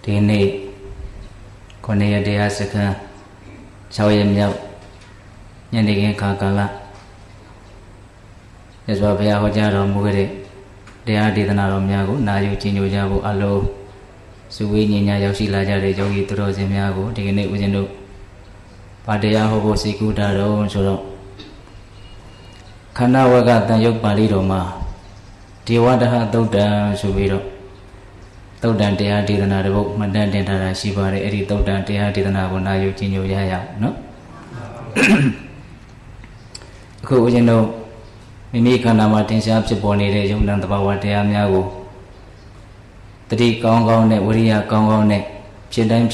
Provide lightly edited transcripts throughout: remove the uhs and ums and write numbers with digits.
ဒီနေ့9ရက်တရားစခန်း6ရက်မြောက်ညနေခင်းခါကာလမြတ်စွာဘုရားဟောကြားတော်မူခဲ့တဲ့တရားဒေသနာတော်များကိုနာယူကျင့်ကြံကြဖို့အလုံးစုဝေးညီညာရောက်ရှိလာကြတဲ့ယောဂီသူတော်စင်များကိုဒီကနေ့ဦးဇင်းတို့ဗာတရားဟောဖို့စိတ်ကူးတာတော့ဆိုတော့ခန္ဓာဝကတန်ရုပ်ပါဠိတော်မှာဒေဝတဟသုတ်တံဆိုပြီးတော့သုတ်တံတရားဒေသနာတစ်ပုဒ်မှတ်တမ်းတင်ထားတာရှိပါတယ်အဲ့ဒီသုတ်တံတရားဒေသနာကိုနာယူကျင့်ကြံရအောင်နော်အခုဦးဇင်းတို့မိမိခန္ဓာမှာတင်ရှားဖြစ်ပေါ်နေတဲ့ယုံနာသဘာဝတရားများကိုတတိကောင်းကောင်းနဲ့ဝိရိယကောင်းကောင်းနဲ့ဖြစ်တိုင်း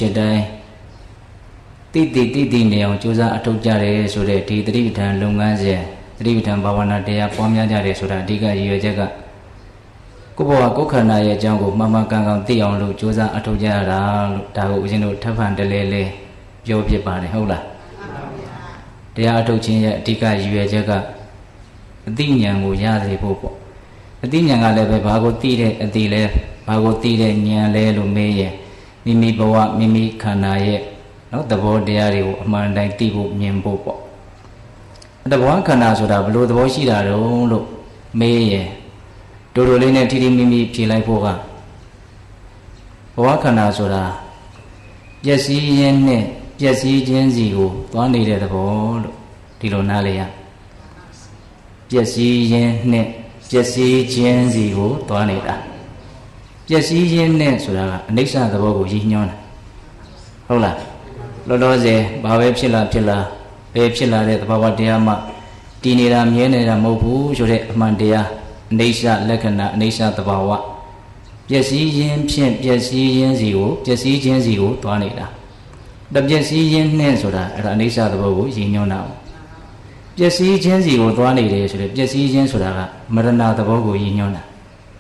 တိနေအောင်ကြိုးစားအထောက်ကြတယ်ဆိုတဲ့ဒီတတိပဋ္ဌာန်လုပ်ငန်းစဉ်တတိပဋ္ဌာန်ဘာဝနာတရားပွားများကြတယ်ဆိုတာအဓိကရည်ရွယ်ချက်ကကိုယ့်ဘဝကိုယ်ခန္ဓာရဲ့အကြောင်းကိုမှန်မှန်ကန်ကန်သိအောင်လို့ကြိုးစားအထောက်ကြရတာလို့ဒါကိုဦးဇင်းတို့ထပ်ဖန်တလဲလဲပြောဖြစ်ပါတယ်ဟုတ်လားတရားအထောက်ခြင်းရဲ့အဓိကရည်ရွယ်ချက်ကအသိဉာဏ်ကိုရစေဖို့ပေါ့အသိဉာဏ်ကလည်းပဲဘာကိုသိတဲ့အသိလဲဘာကိုသိတဲ့ဉာဏ်လဲလို့မေးရင်မိမိဘဝမိမိခန္ဓာရဲ့နော်သဘောတရားတွေကိုအမှန်တိုင်းသိဖို့မြင်ဖို့ပေါ့တဘောခန္ဓာဆိုတာဘလို့သဘောရှိတာတုံးလို့မေးရင်တိုးလေးနဲ့ထိထိမိမိဖြေလိုက်ဖို့ကဘဝခန္ဓာဆိုတာပျက်စီးရင်းနဲ့ပျက်စီးခြင်းစီကိုသွားနေတဲ့သဘောလို့ဒီလိုနားလေရပျက်စီးရင်းနဲ့ပျက်စီးခြင်းစီကိုသွားနေတာပျက်စီးရင်းနဲ့ဆိုတာကအနိစ္စသဘောကိုရည်ညွှန်းတာဟုတ်လားလောလောဆယ်ဘာပဲဖြစ်လာဘယ်ဖြစ်လာတဲ့သဘာဝတရားမှတည်နေတာမြဲနေတာမဟုတ်ဘူးဆိုတဲ့အမှန်တရားအနိစ္စလက္ခဏာအနိစ္စသဘာဝပျက်စီးခြင်းဖြင့်ပျက်စီးခြင်းစီကိုပျက်စီးခြင်းစီကိုသွားနေတာတပျက်စီးခြင်းနဲ့ဆိုတာအဲ့ဒါအနိစ္စသဘောကိုရည်ညွှန်းတာပျက်စီးခြင်းစီကိုသွားနေတယ်ဆိုတဲ့ပျက်စီးခြင်းဆိုတာကမရဏသဘောကိုရည်ညွှန်းတာ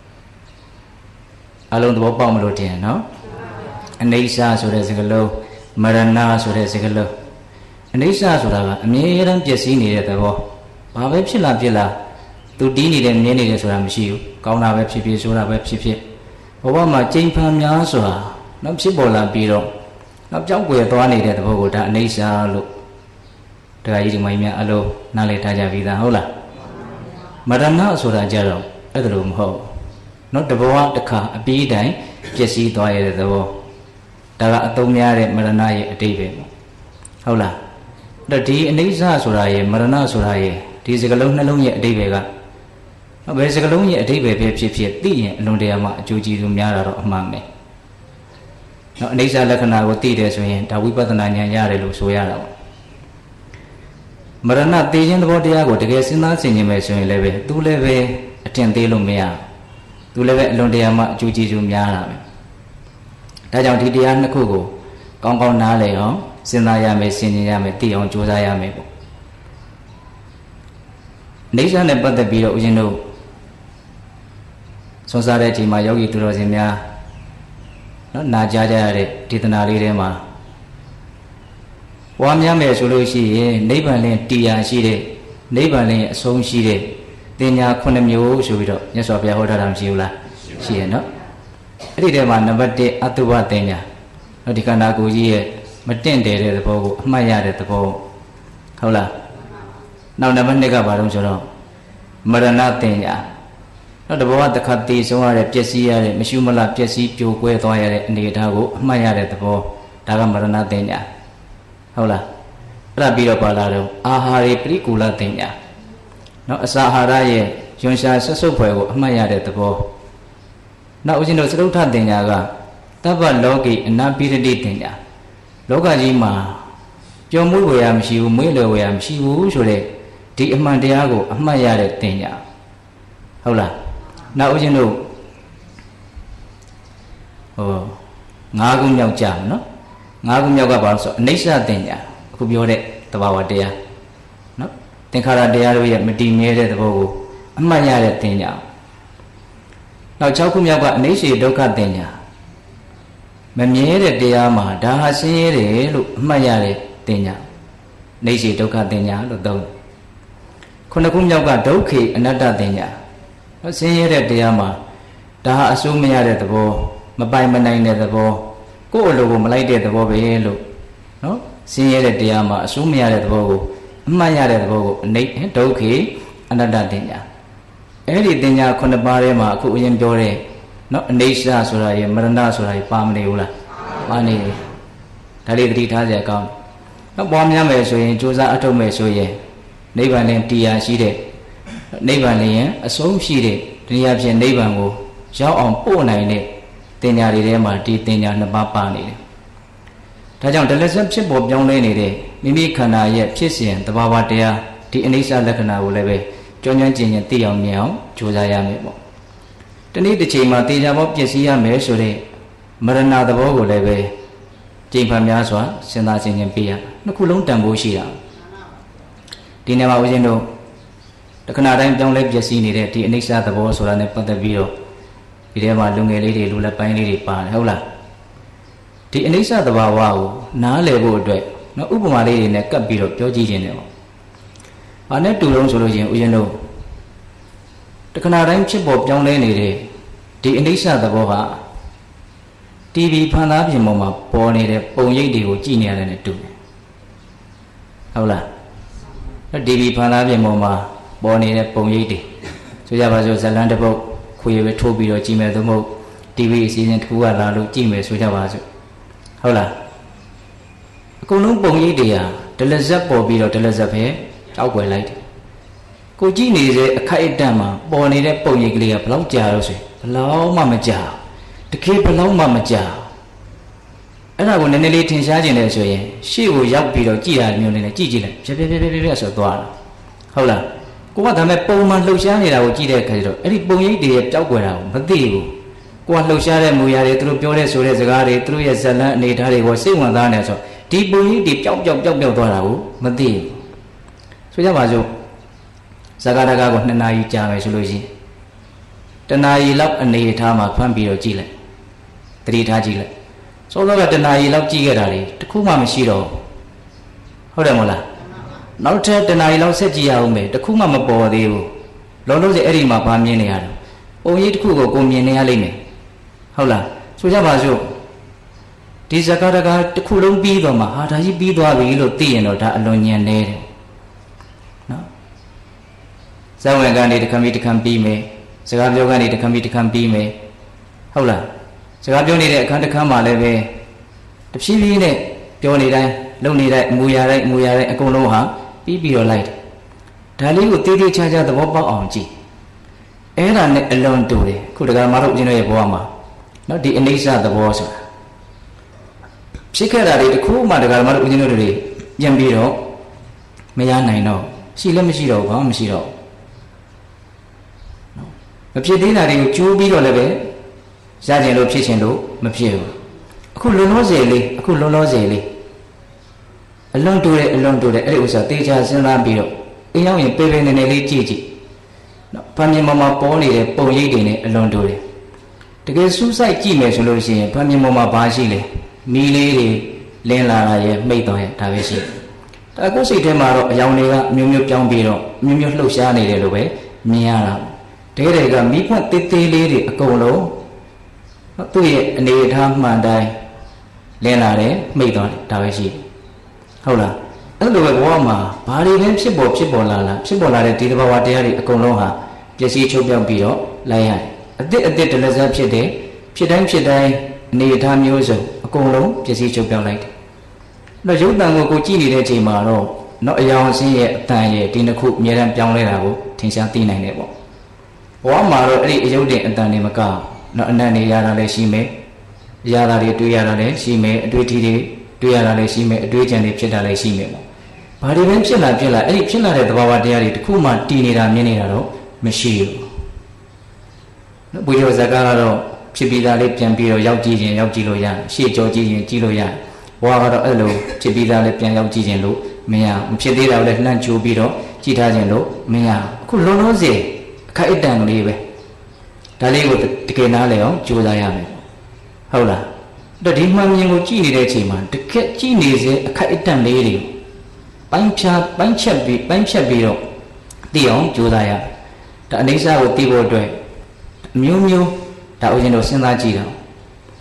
အလုံးသဘောပေါက်မလို့တင်နော်အနိစ္စဆိုတဲ့စကားလုံးမရဏဆိုတဲ့စကားလုံးအနိစ္စဆိုတာကအမြဲတမ်းပျက်စီးနေတဲ့သဘောဘာပဲဖြစ်လာသူတီးနေတယ်မြင်နေတယ်ဆိုတာမရှိဘူးကောင်းတာပဲဖြစ်ဆိုတာပဲဖြစ်ဘဝမှာကျိန်ဖန်များစွာနောက်ဖြစ်ပေါ်လာပြီးတော့နောက်ကြောက်ွယ်သွားနေတဲ့သဘောကိုဒါအနိစ္စလို့တရားကြီးဒီမိုင်းများအလုံးနားလည်ထားကြပြီးသားဟုတ်လားမရဏဆိုတာကြတော့အဲ့ဒါလိုမဟုတ်နော်တဘဝတစ်ခါအပြီးတိုင်းပျက်စီးသွားရတဲ့သဘောဒါကအသုံးများတဲ့မရဏရဲ့အတိတ်ပဲဟုတ်လားအဲ့တော့ဒီအနိစ္စဆိုတာရဲ့မရဏဆိုတာရဲ့ဒီစကလုံးနှလုံးရဲ့အတိတ်ပဲကဘယ်စကလုံးရဲ့အတိတ်ပဲဖြစ်သိရင်အလွန်တရာမှအကျိုးကျေးဇူးများတာတော့အမှန်ပဲနော်အနိစ္စလက္ခဏာကိုသိတယ်ဆိုရင်ဒါဝိပဿနာဉာဏ်ရတယ်လို့ဆိုရတာပေါ့မရဏသိခြင်းသဘောတရားကိုတကယ်စဉ်းစားဆင်ခြင်မယ်ဆိုရင်လည်းပဲသူလည်းပဲအထင်သေးလို့မရသူလည်းပဲအလွန်တရာမှအကျိုးကျေးဇူးများတာပဲဒါကြောင့်ဒီတရားနှစ်ခုကိုကောင်းကောင်းနားလည်အောင်စဉ်းစားရမယ်ဆင်ခြင်ရမယ်သိအောင်ကြိုးစားရမယ်ပေါ့အိဋ္ဌာနဲ့ပတ်သက်ပြီးတော့ဦးဇင်းတို့ဆွမ်းစားတဲ့အချိန်မှာယောဂီသူတော်စင်များနော်နာကြားကြရတဲ့ဒေသနာလေးထဲမှာပွားများမယ်ဆိုလို့ရှိရင်နိဗ္ဗာန်လင်းတရားရှိတဲ့နိဗ္ဗာန်လင်းအဆုံးရှိတဲ့တင်ညာ9မျိုးဆိုပြီးတော့မြတ်စွာဘုရားဟောထားတာမရှိဘူးလားရှိရနော်အဲ့ဒီထဲမှာနံပါတ်1အတုပတင်ညာနော်ဒီခန္ဓာကိုယ်ကြီးရဲ့မတင့်တယ်တဲ့သဘောကိုအမှတ်ရတဲ့သဘောဟုတ်လားနောက်နံပါတ်2ကဘာလို့ဆိုတော့မရဏတင်ညာနောက်တဘောတစ်ခါတည်ဆုံးရတဲ့ပျက်စီးရတဲ့မရှိမလားပျက်စီးပြိုကွဲသွားရတဲ့အနေအထားကိုအမှတ်ရတဲ့သဘောဒါကမရဏတင်ညာဟုတ်လားအဲ့ဒါပြီးတော့ပါလာတော့အာဟာရေပရိကူလတင်ညာနော်အစာအာဟာရရဲ့ယွန်ရှာဆွတ်ဆုပ်ဖွယ်ကိုအမှတ်ရတဲ့သဘောနောက်ဦးဇင်းတို့သရုပ်ထတင်ညာကတပ္ပလောကိအနာပိရတိတင်ညာလောကကြီးမှာပျော်မွေ့ဝေရမရှိဘူးမွေ့လည်ဝေရမရှိဘူးဆိုတဲ့ဒီအမှန်တရားကိုအမှတ်ရတဲ့တင်ညာဟုတ်လားနောက်ဦးဇင်းတို့၅ခုမြောက်ကြမယ်နော်၅ခုမြောက်ကဘာလို့ဆိုအနိစ္စတင်ညာအခုပြောတဲ့သဘာဝတရားနော်သင်္ခါရတရားတို့ရဲ့မတည်မြဲတဲ့သဘောကိုအမှတ်ရတဲ့တင်ညာနောက်6ခုမြောက်ကအနိစ္စဒုက္ခတင်ညာမမြဲတဲ့တရားမှာဒါဟာဆင်းရဲတယ်လို့အမှတ်ရတဲ့တင်ညာအိဋ္ဌိဒုက္ခတင်ညာလို့သုံးခုနှစ်ခုမြောက်ကဒုက္ခေအနတ္တတင်ညာဆင်းရဲတဲ့တရားမှာဒါဟာအစိုးမရတဲ့သဘောမပိုင်မနိုင်တဲ့သဘောကိုယ့်အလိုကိုမလိုက်တဲ့သဘောပဲလို့နော်ဆင်းရဲတဲ့တရားမှာအစိုးမရတဲ့သဘောကိုအမှတ်ရတဲ့သဘောကိုအနိဒုက္ခေအနတ္တတင်ညာအဲ့ဒီတင်ညာခုနှစ်ပါးထဲမှာအခုအရင်ပြောတဲ့နော်အနိစ္စဆိုတာရယ်မရဏဆိုတာရယ်ပါမနေဘူးလားပါနေတယ်ဒါလေးသတိထားစရာကောင်းနော်ပွားများမယ်ဆိုရင်ကြိုးစားအထုတ်မယ်ဆိုရင်နိဗ္ဗာန်နဲ့တရားရှိတဲ့နိဗ္ဗာန်လည်းအဆုံးရှိတဲ့တရားဖြင့်နိဗ္ဗာန်ကိုရောက်အောင်ပို့နိုင်တဲ့တင်ညာတွေထဲမှာဒီတင်ညာနှစ်ပါးပါနေတယ်ဒါကြောင့်တလက်ဆက်ဖြစ်ပေါ်ပြောင်းလဲနေတဲ့မိမိခန္ဓာရဲ့ဖြစ်စဉ်သဘာဝတရားဒီအနိစ္စလက္ခဏာကိုလည်းပဲကြွကျွမ်းကျင်ကျင်သိအောင်မြင်အောင်ကြိုးစားရမယ်ပေါ့တနေ့တစ်ချိန်မှာတေချာပေါပျက်စီးရမယ်ဆိုတဲ့မရဏသဘောကိုလည်းပဲကြိမ်ဖန်များစွာစဉ်းစားခြင်းချင်းပြရနှစ်ခုလုံးတန်ဖိုးရှိတာဒီနေ့မှာဦးဇင်းတို့တခဏတိုင်းပြောင်းလဲပျက်စီးနေတဲ့ဒီအနိစ္စသဘောဆိုတာ ਨੇ ပတ်သက်ပြီးတော့ဒီထဲမှာလူငယ်လေးတွေလူလက်ပိုင်းလေးတွေပါတယ်ဟုတ်လားဒီအနိစ္စသဘာဝကိုနားလည်ဖို့အတွက်နော်ဥပမာလေးတွေနဲ့ကပ်ပြီးတော့ပြောကြည့်ခြင်းတယ်ပေါ့။ဘာနဲ့တူလုံးဆိုလို့ရှိရင်ဦးဇင်းတို့တခဏတိုင်းဖြစ်ပေါ်ပြောင်းလဲနေတဲ့ဒီအနိစ္စသဘောဟာတီဗီဖန်သားပြင်ပေါ်မှာပေါ်နေတဲ့ပုံရိပ်တွေကိုကြည့်နေရတယ်နဲ့တူတယ်။ဟုတ်လား။တီဗီဖန်သားပြင်ပေါ်မှာပေါ်နေတဲ့ပုံရိပ်တွေဆိုကြပါစို့ဇလန်းတစ်ပုတ်ခွေပဲထိုးပြီးတော့ကြည့်မယ်သို့မဟုတ်တီဗီအစီအစဉ်တစ်ခုကလာလို့ကြည့်မယ်ဆိုကြပါစို့ဟုတ်လားအကုန်လုံးပုံရိပ်တွေဟာဒလဇက်ပေါ်ပြီးတော့ဒလဇက်ပဲကြောက်ွယ်လိုက်တယ်ကိုကြည့်နေတဲ့အခိုက်အတန့်မှာပေါ်နေတဲ့ပုံရိပ်ကလေးကဘလောက်ကြာတော့ဆိုဘလောက်မှမကြာတကယ်ဘလောက်မှမကြာအဲ့ဒါကိုနည်းနည်းလေးထင်ရှားခြင်းလဲဆိုရင်ရှေ့ကိုရောက်ပြီးတော့ကြည့်ရမျိုးလေးနဲ့ကြည့်ကြည့်လိုက်ဖြည်းဖြည်းဆိုသွားတာဟုတ်လားကိုကဒါမဲ့ပုံမှန်လှုပ်ရှားနေတာကိုကြည့်တဲ့အခါကျတော့အဲ့ဒီပုံရိပ်တွေရဲ့ကြောက်ွယ်တာကိုမသိဘူးကိုကလှုပ်ရှားတဲ့မူရာတွေသူတို့ပြောတဲ့ဆိုတဲ့စကားတွေသူတို့ရဲ့ဇလန်းအနေထားတွေကိုစိတ်ဝင်စားနေဆိုဒီပုံရိပ်တွေပျောက်သွားတာကိုမသိဘူးဆိုကြပါစို့ဇဂါတကာကို2နာရီကြာမယ်ဆိုလို့ရှိရင်1နာရီလောက်အနေထားမှာဖမ်းပြီးတော့ကြည့်လိုက်သတိထားကြည့်လိုက်စောစောက1နာရီလောက်ကြည့်ခဲ့တာတွေတခုမှမရှိတော့ဟုတ်တယ်မဟုတ်လားနောက်ထပ်1နာရီလောက်ဆက်ကြည့်ရအောင်မယ်တခုမှမပေါ်သေးဘူးလုံးလုံးစအဲ့ဒီမှာဗာမြင်နေရတယ်ပုံရိပ်တစ်ခုကိုကိုမြင်နေရလိမ့်မယ်ဟုတ်လားဆိုကြပါစို့ဒီဇကာတကာတစ်ခုလုံးပြီးတော့မှဟာဒါကြီးပြီးသွားပြီလို့သိရင်တော့ဒါအလွန်ညံနေတယ်နော်ဇဝဝင်ကနေတခါပြီးတခါပြီးမယ်စကားပြောကနေတခါပြီးတခါပြီးမယ်ဟုတ်လားစကားပြောနေတဲ့အခန်းတစ်ခန်းမှာလည်းပဲတဖြည်းဖြည်းနဲ့ပြောနေတိုင်းလုံနေတိုင်းအမူအရာတိုင်းအကုန်လုံးဟာပြီးတော့လိုက်တယ်ဒါလေးကိုတေးသေးချာချာသဘောပေါက်အောင်ကြည့်အဲ့ဒါနဲ့အလွန်တူတယ်ခုတက္ကမတို့ဦးဇင်းတို့ရဲ့ဘဝမှာနော်ဒီအနိစ္စသဘောဆိုတာဖြစ်ခဲ့တာတွေတခုမှတက္ကမတို့ဦးဇင်းတို့တွေပြန်ပြီးတော့မရနိုင်တော့ရှိလည်းမရှိတော့ဘာမှမရှိတော့မဖြစ်သေးတာတွေကိုကျိုးပြီးတော့လည်းပဲရကျင်လို့ဖြစ်ချင်လို့မဖြစ်ဘူးအခုလွန်လောစေလေးအလွန်တူတယ်အဲ့ဒီဥစ္စာတေချာစဉ်းစားပြီးတော့အင်းရောက်ရင်ပေပေနေနေလေးကြည့်နော်ဗာမြင်ပေါ်မှာပေါ်နေတဲ့ပုံရိပ်တွေနဲ့အလွန်တူတယ်တကယ်စူးစိုက်ကြည့်မယ်ဆိုလို့ရှိရင်ဗာမြင်ပေါ်မှာဘာရှိလဲမီးလေးတွေလင်းလာတာရဲ့မိတ်တော်ရဲ့ဒါပဲရှိတယ်ဒါကိုစိတ်ထဲမှာတော့အယောင်တွေကမျိုးပြောင်းပြီးတော့မျိုးလှုပ်ရှားနေတယ်လို့ပဲမြင်ရတာတကယ်ကမိဖက်တေးသေးလေးတွေအကုန်လုံးသူ့ရဲ့အနေအထားမှန်တိုင်းလင်းလာတယ်မိတ်တော်တယ်ဒါပဲရှိဟုတ်လားအဲ့လိုပဲဘဝမှာဘာတွေပဲဖြစ်ပေါ်လာတဲ့ဒီသဘာဝတရားတွေအကုန်လုံးဟာပျက်စီးချုပ်ပြောက်ပြီးတော့လိုက်ရတယ်အစ်တလက်စားဖြစ်တယ်ဖြစ်တိုင်းအနေအထားမျိုးစုံအကုန်လုံးပျက်စီးချုပ်ပြောက်လိုက်တယ်အဲ့တော့ရုပ်တံကိုကြည့်နေတဲ့အချိန်မှာတော့နော်အယောင်အဆင်းရဲ့အတန်ရဲ့ဒီနှစ်ခုအများအားပြောင်းလဲတာကိုထင်ရှားသိနိုင်တယ်ပေါ့ဘဝမှာတော့အဲ့ဒီအယုတ်တင်အတန်တွေမကနော်အနတ်နေရတာလည်းရှိမယ်အရာတွေတွေ့ရတာလည်းရှိမယ်အတွေ့အထိတွေတွေ့ရတာလည်းရှိမယ်အတွေ့အကြံတွေဖြစ်တာလည်းရှိမယ်ပေါ့ဘာတွေပဲဖြစ်လာအဲ့ဒီဖြစ်လာတဲ့သဘာဝတရားတွေတခုမှတည်နေတာမြင်နေတာတော့မရှိဘူးနော်ဘုရားဇကာကတော့ဖြစ်ပြီးသားလေးပြန်ပြီးတော့ရောက်ကြည့်လို့ရရှေ့ကြောကြည့်ရင်ကြည့်လို့ရဘဝကတော့အဲ့လိုဖြစ်ပြီးသားလေးပြန်ရောက်ကြည့်ခြင်းလို့မရမဖြစ်သေးတာလည်းနှံ့ချိုးပြီးတော့ကြည့်ထားခြင်းလို့မရအခုလုံးလုံးစေအခက်အတန့်ကလေးပဲဒါလေးကိုတကယ်နားလည်အောင်ကြိုးစားရမယ်ဟုတ်လားတော့ဒီမှန်မြင်ကိုကြည့်နေတဲ့အချိန်မှာတကယ်ကြည့်နေစေအခက်အတန့်လေးတွေပိုင်းဖြတ်ပြီးတော့သိအောင်ကြိုးစားရဒါအနိစ္စကိုသိဖို့အတွက်မျိုးဒါဦးဇင်းတို့စဉ်းစားကြည့်တော့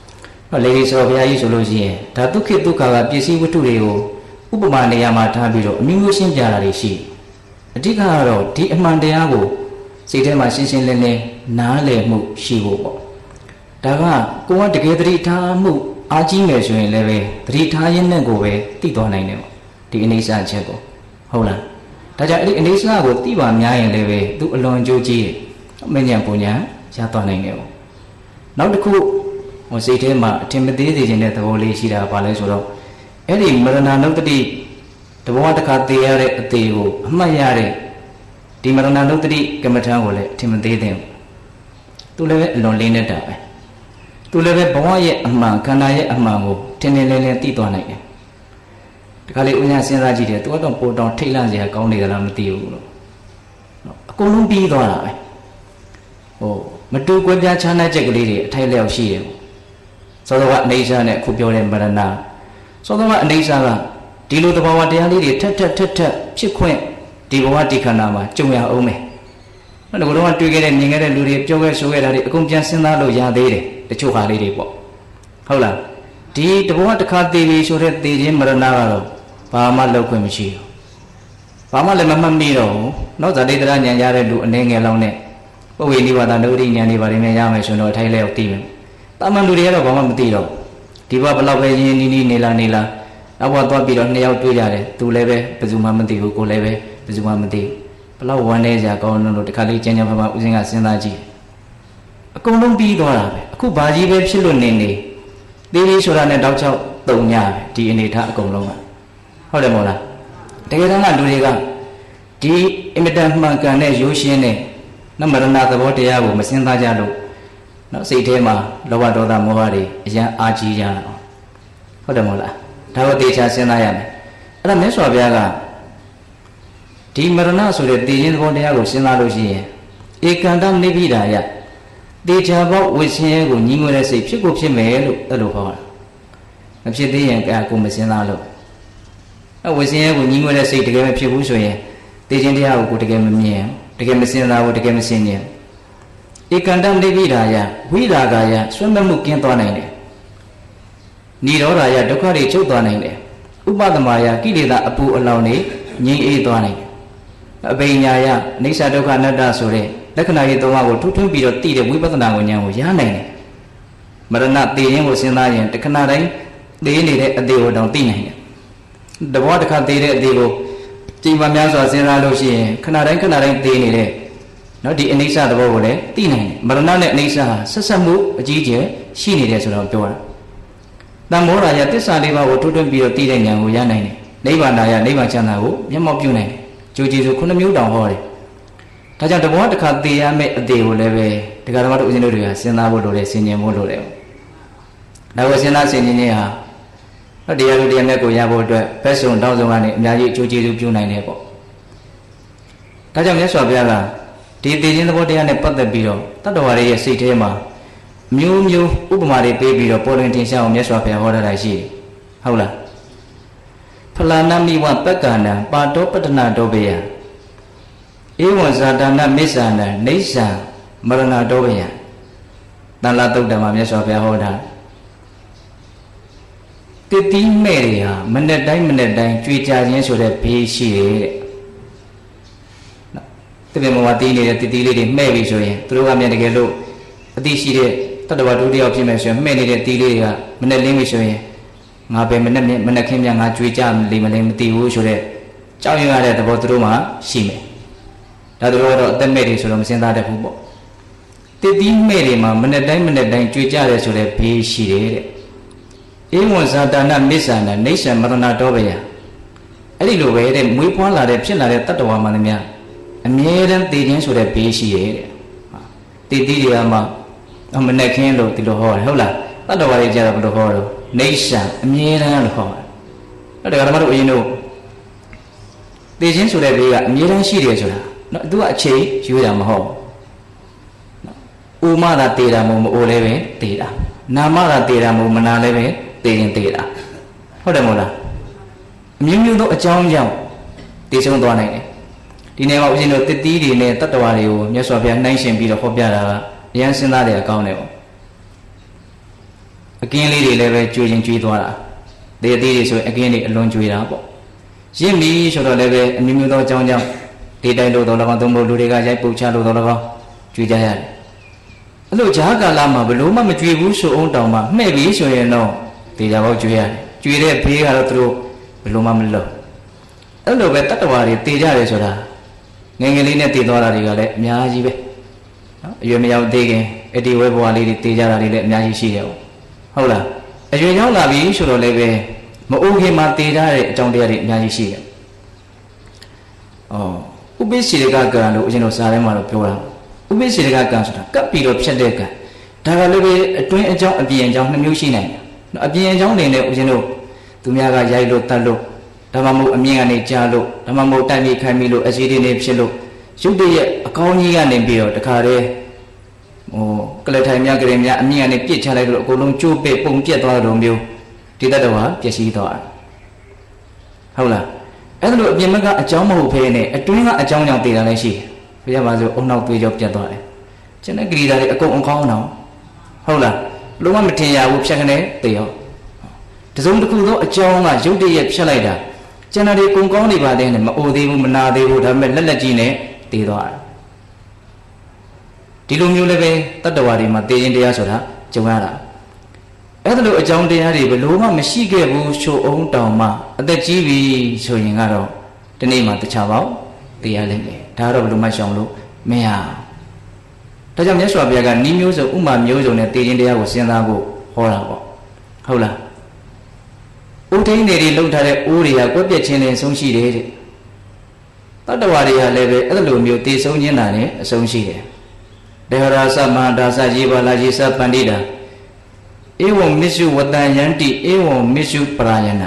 လေဒီဆိုဘုရားကြီးဆိုလို့ရှိရင်ဒါဒုက္ခဒုက္ခကပစ္စည်းဝတ္ထုတွေကိုဥပမာနေရာမှာထားပြီးတော့အမျိုးမျိုးရှင်းပြတာတွေရှိအဓိကကတော့ဒီအမှန်တရားကိုစိတ်ထဲမှာရှင်းရှင်းလင်းလင်းနားလည်မှုရှိဖို့ပေါ့ဒါကကိုယ်ကတကယ်သတိထားမှုအားကြီးမယ်ဆိုရင်လည်းပဲသတိထားရင်းနဲ့ကိုပဲသိသွားနိုင်တယ်ပေါ့ဒီအနေစာချက်ကိုဟုတ်လားဒါကြောင့်အဲ့ဒီအနေစာကိုသိပါများရင်လည်းပဲသူအလွန်ကြိုးကြီးမဉ္ဇဉ်ပူညာရသွားနိုင်တယ်ပေါ့နောက်တစ်ခုစိတ်ထဲမှာအထင်မသေးသေးခြင်းတဲ့သဘောလေးရှိတာဘာလဲဆိုတော့အဲ့ဒီမရဏနုတ္တိတဘောတစ်ခါသိရတဲ့အသေးကိုအမှတ်ရတဲ့ဒီမရဏနုတ္တိကမ္မထာကိုလည်းအထင်မသေးသင့်ဘူးသူလည်းပဲအလွန်လေးနေတာပဲသူလည်းပဲဘဝရဲ့အမှန်ခန္ဓာရဲ့အမှန်ကိုထင်ထင်လင်းလင်းသိသွားနိုင်တယ်ဒီခါလေးဥညာစဉ်းစားကြည့်တယ်သူကတော့ပိုတောင်ထိတ်လန့်စရာကောင်းနေသလားမသိဘူးလို့အကုန်လုံးပြီးသွားတာပဲမတူကွဲပြားခြားနားချက်ကလေးတွေအထိုက်လျောက်ရှိတယ်စောစောကအနေစာနဲ့အခုပြောတဲ့မရဏစောစောကအနေစာကဒီလိုသဘာဝတရားလေးတွေထက်ဖြစ်ခွင့်ဒီဘဝဒီခန္ဓာမှာကြုံရအောင်မယ်။ဒါကတော့တွေ့ခဲ့တဲ့မြင်ခဲ့တဲ့လူတွေပြောခဲ့ဆိုခဲ့တာတွေအကုန်ပြန်စဉ်းစားလို့ရသေးတယ်တချို့ဟာလေးတွေပေါ့။ဟုတ်လား။ဒီတဘဝတစ်ခါတည်ပြီဆိုတဲ့တည်ခြင်းမရဏကတော့ဘာမှလောက်ခွင့်မရှိဘူး။ဘာမှလည်းမမှတ်မိတော့ဘူး။နောက်ဇာတိတရဉာဏ်ရတဲ့လူအနေငယ်လောင်းနဲ့ပုဝေနိဗ္ဗာန်နုဒိဉာဏ်တွေပါတယ်များရမယ်ဆိုတော့အထိုက်လဲသိမယ်။တာမန်လူတွေကတော့ဘာမှမသိတော့ဒီဘဝဘလောက်ပဲရင်းနီးနေလားနောက်ဘဝသွားပြီးတော့နှစ်ယောက်တွေ့ကြတယ်သူလည်းပဲဘယ်သူမှမသိဘူးကိုလည်းပဲဘယ်သူမှမသိဘလောက်ဝမ်းနေကြကောင်းလို့တခါလေးကျန်ကျန်ဖဖဦးစင်းကစဉ်းစားကြည့်အကုန်လုံးပြီးသွားတာပဲအခုဘာကြီးပဲဖြစ်လို့နေသေးသေးဆိုတာနဲ့တောက်ချောက်တုံညာပဲဒီအနေထားအကုန်လုံးကဟုတ်တယ်မို့လားတကယ်တမ်းကလူတွေကဒီအင်မတန်မှန်ကန်တဲ့ရိုးရှင်းတဲ့နမရဏသဘောတရားကိုမစဉ်းစားကြလို့နော်စိတ်ထဲမှာလောဘဒေါသမောဟတွေအရန်အားကြီးကြတာဟုတ်တယ်မို့လားဒါကိုသေချာစဉ်းစားရမယ်အဲ့ဒါမြတ်စွာဘုရားကဒီမရဏဆိုတဲ့တည်ခြင်းသဘောတရားကိုစဉ်းစားလို့ရှိရင်ဧကန္တနိဗ္ဗိဒာယသေချာပေါက်ဝိဆင်းရဲကိုညီငွေတဲ့စိတ်ဖြစ်ကိုဖြစ်မယ်လို့အဲ့လိုဟောတာမဖြစ်သေးရင်ကိုမစဉ်းစားလို့အဲ့ဝိဆင်းရဲကိုညီငွေတဲ့စိတ်တကယ်မဖြစ်ဘူးဆိုရင်တည်ခြင်းတရားကိုတကယ်မမြင်တကယ်မစဉ်းစားဘူးတကယ်မစဉ်းကျင်ဧကန္တနိဗ္ဗိဒာယဝိရာဂာယဆွမ်းမဲ့မှုကင်းသွားနိုင်တယ်နိရောဓာယဒုက္ခတွေချုပ်သွားနိုင်တယ်ဥပဒမာယကိလေသာအပူအလောင်တွေငြိမ်းအေးသွားနိုင်တယ်အပိညာယအိဋ္ဌဒုက္ခအနတ္တဆိုတဲ့လက္ခဏာရေးသုံးပါးကိုထူးထွင်းပြီးတော့သိတဲ့ဝိပဿနာဉာဏ်ကိုရနိုင်တယ်မရဏသိရင်ကိုစဉ်းစားရင်တခဏတိုင်းသိနေတဲ့အသေးကိုတောင်သိနိုင်တယ်တဘောတစ်ခါသိတဲ့အသေးကိုကြည်မှများစွာစဉ်းစားလို့ရှိရင်ခဏတိုင်းသိနေတဲ့နော်ဒီအိဋ္ဌသဘောကိုလည်းသိနိုင်တယ်မရဏနဲ့အိဋ္ဌဟာဆက်ဆက်မှုအကြီးကျယ်ရှိနေတယ်ဆိုတော့ပြောတာတန်မောရာယသစ္စာလေးပါးကိုထွတ်ထွတ်ပြီးတော့သိတဲ့ဉာဏ်ကိုရနိုင်တယ်နိဗ္ဗာန်ရာနိဗ္ဗာန်ချမ်းသာကိုမျက်မှောက်ပြုနိုင်တယ်ကျိုးကျေးဇူး9မျိုးတောင်ဟောတယ်ဒါကြောင့်တဘောတစ်ခါသိရမယ့်အသေးကိုလည်းပဲတရားဓမ္မတို့ဦးဇင်းတို့တွေကစဉ်းစားဖို့လိုတယ်ဆင်ခြင်ဖို့လိုတယ်ဒါကိုစဉ်းစားဆင်ခြင်ခြင်းဟာတရားလူတရားမြတ်ကိုရဖို့အတွက်ဘက်ဆုံးတောင်းဆုံးကနေအများကြီးအကျိုးကျေးဇူးပြုနိုင်တယ်ပေါ့ဒါကြောင့်မြတ်စွာဘုရားကဒီသိခြင်းသဘောတရားနဲ့ပတ်သက်ပြီးတော့တတ္တဝါတွေရဲ့စိတ်ထဲမှာမျိုးမျိုးဥပမာတွေပေးပြီးတော့ပေါ်လွင်ထင်ရှားအောင်မြတ်စွာဘုရားဟောတာရှိတယ်ဟုတ်လားဖလာနမိဝပက္ကဏံပါတောပတ္တနာတောဘေယဧဝံဇာတနာမစ္ဆာနံနေဆံမရဏတောဘေယတန်လာတုတ်တံမှာမြတ်စွာဘုရားဟောတာတတိမဲ့တွေဟာမနဲ့တိုင်းကြွေကြခြင်းဆိုတဲ့ဘေးရှိတယ်တဲ့တပည့်မောတီးနေတဲ့တတိလေးတွေမှဲ့ပြီဆိုရင်သူတို့ကမြန်တကယ်လို့အသိရှိတဲ့တတ္တဝါဒုတိယဖြစ်မယ်ဆိုရင်မှဲ့နေတဲ့တီးလေးတွေကမနဲ့လင်းပြီဆိုရင်ငါပဲမနဲ့ခင်းမြငါကြွေကြလိမ့်မလဲမသိဘူးဆိုတဲ့ကြောက်ရွံ့ရတဲ့သဘောသူတို့မှရှိမယ်ဒါတို့ကတော့အသက်မဲ့တွေဆိုတော့မစဉ်းစားတတ်ဘူးပေါ့တတိမဲ့တွေမှာမနဲ့တိုင်းကြွေကြတယ်ဆိုတဲ့ဘေးရှိတယ်တဲ့ဧဝံဇာတနာမစ္ဆာနနေဆံမရဏတောဘေယအဲ့ဒီလိုပဲတဲ့မွေးဖွားလာတဲ့ဖြစ်လာတဲ့တတ္တဝါမှန်သမျှအမြဲတမ်းတည်ခြင်းဆိုတဲ့ဘေးရှိရဲ့တဲ့တည်တွေကမှမနဲ့ခင်းလို့ဒီလိုဟောတယ်ဟုတ်လားတတ္တဝါတွေကြတော့ဘယ်လိုဟောတော့နေဆံအမြဲတမ်းလို့ဟောတယ်အဲ့ဒါကဓမ္မတို့အရင်တို့တည်ခြင်းဆိုတဲ့ဘေးကအမြဲတမ်းရှိတယ်ဆိုတာနော်သူကအချိန်ယူရမှာမဟုတ်ဘူးဥမသာတည်တာမဟုတ်မအိုလည်းပဲတည်တာနာမသာတည်တာမဟုတ်မနာလည်းပဲတည်ရင်တည်တာဟုတ်တယ်မို့လားအမျိုးမျိုးသောအကြောင်းကြောင့်တည်ဆုံးသွားနိုင်တယ်ဒီနေ့မှာဦးဇင်းတို့တတိတွေနဲ့တတ္တဝါတွေကိုမြတ်စွာဘုရားနှိုင်းရှင်ပြီးတော့ဟောပြတာကအရင်စဉ်းစားတဲ့အကောင်းတယ်ပေါ့ again lady level choosing Chidwara. They did so again alone Juida. Jimmy should have level and you know John Jam. Did I do the Lavadombo Ludiga Puchalo Dolava Judia? Hello, Jaga Lama, Beluma, Madribu, so own Dama, maybe so you know. Did about Julia. Julia pay her through Beluma Milo. Hello, but Tatawari, Tija Soda. Nangalina Tidora Rigale, Miajibe. You may have digging, Eddie Webwali, Tija, Miaji. Hola, as you know, Lavi should have leve. Maugi Matida, John Derry, Miaji. Oh, Ubisiga, Lugino Salema, Pura. Ubisiga, Capi of Shadeka. Tagalobe, a twin and John, a being John Musine. A being John in it, you know. Tumiaga Yailo Talo, Tamamu Amiani Jalo, Tamamu Tami Camilo, as he did Shelo. Should be a Conia named Bio, the Care. Oh, Calatamia Gremia, me and a pitch, I go long chu pay, Punkia Romeo. Did that one? Yes, he thought. Hola. I look Yamaga a Jomo Pene, a twin a John of the Alashi. We have a own out page of Jadore. Can I agree that I go on call now? Hola. Luma Matia, whoop Shagane, Theo. The Zone Kudo, a Jonga, Judy Shalida. Generally, Kungoni by then, Odi Mumana, they would have met Lelagine, Theodore. Tilumuleve, Tatawari, Mate India Soda, Joanna. Other a John Diary, Beluma, Meshige, show own Tama, at the GV showing Arrow, the name of the Chavao, the Alene, Taro Lumashonlu, Mea. Tajam Yaswa Biaga, Nimus of Uma Muso, and the India was Yanago, Horrible. Hola. Utain looked at it, Uria, Gopiachin and so she did it. Tatawari, Leve, Elumio, Tisonianane, so she did. There are some Mandasa Jiva Lajisa Pandida. It won't miss you what I yanti, it won't miss you Prayana.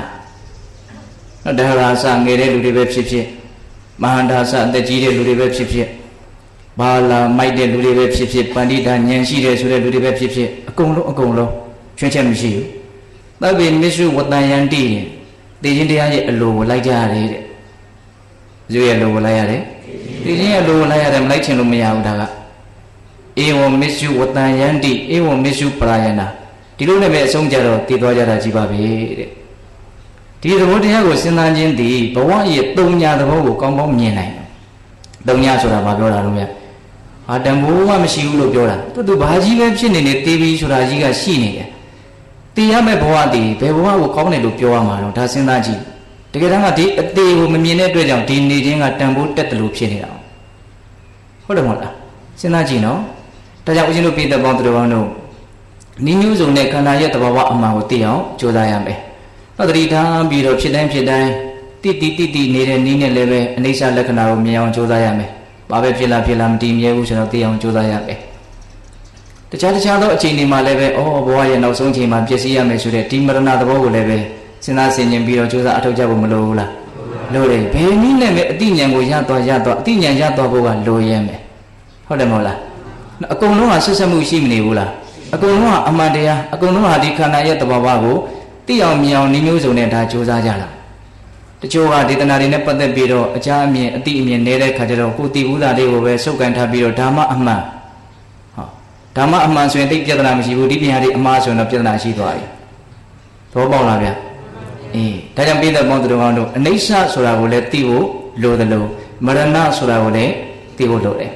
There are some Gere Ludive Shipship, Mahandasa, the Gide Ludive Shipship, Bala, Maide Ludive Shipship, Pandita, Yanshi, Ludive Shipship, a Congo, Church. That will miss you what I yanti. The India low like Jari. Zuya low liare. The India low liare and like Chelumia. It won't miss you what I yanti, it won't miss you Prayana. Tiluna met some Jaro, Tidoja Jibabi. Tito was in Anjindi, but 1 year, Donya the whole come home Yena. Donya Sura Babora. Adamu, Mashiu Jora, to do Baji Webshin in a TV Surajiga Shini. Tiame Boadi, Peva will call it to Pioma, Tassinaji. Together, a day will mean a dream, needing a tambour at the loop shitting out. Hold on, Sinajino. Tajawino Peter Bondrevano. Ninu Zone Kanaya Tabawa Amawatio, Jodayame. Padrita, Biro Chidam Chidai, Titi, near Nina Leve, and Lisa Lacanaro, Miao Jodayame. Babe Pila Pilam, Team Yavus and Tion Jodayame. The Chachado Chini Maleve, oh boy, and also Chima, Jessia Mesure, Timber another Leve, Sinasin and Biro Joda Atojabu Malola. Lore, Penine, Dinian Yato, Dinian Yato, Loyeme. Hodemola. A Konoa Susamu Shimniula. A Konoa Amadea, a Konoa Dicana the Babago, Tion Miao Nimus on Josajala. The Joa did not in a Biro, a Jami, a Dimian Nere Cajero, Puti Ula, they were so kind of Biro, Tama Ama. Tama Aman, so I think Jadamishi would be had a mass on a Janashi. Tobolavia. Tajam be the Mondrovano, and Nisa Sura will let Tivo, low the low, Marana Sura will Tivo Lore.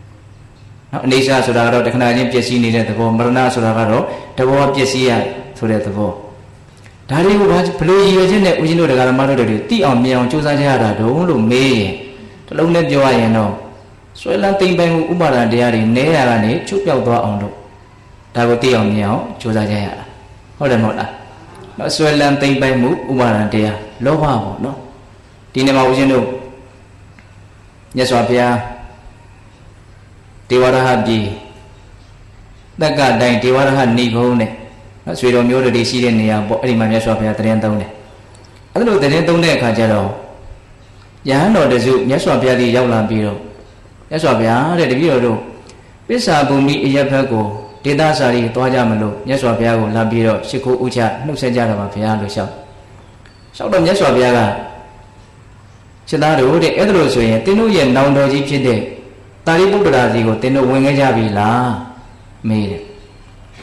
Nisa Sura, the Canadian Jessie needed the bomb, Marana Sura, the war Jessia, so that the war. Dari was blue in it, we know the Garamado, tea on me on Josajara, the Ulu May, the long net joy, you know. So I learned thing by Umara, they are in Nearani, Chup out on. Tavoti on Meow, Josajara. Hold on, not so I learned thing by Umara, dear. Low, no. Dinema was you know. Yes, Wapia. Tiwara Haji. That guy died, Tiwara had Nigone. That's where on your decision near Bodiman Yaswapia Trentone. I don't know the Rentone Cajaro. Yano the zoo, Yaswapia the Yaula Biro. Yaswapia, the Biro. Pisa Bumi Yapago, Didasari, Toyamalo, Yaswapia, Labiro, Chico Ucha, no Sajara Piano shop. Shout on Yaswapia. Shadaro, the Edrosway, Tinu Yen, now no Egyptian day. Taribu Brazil, Tino Wingajavi la made.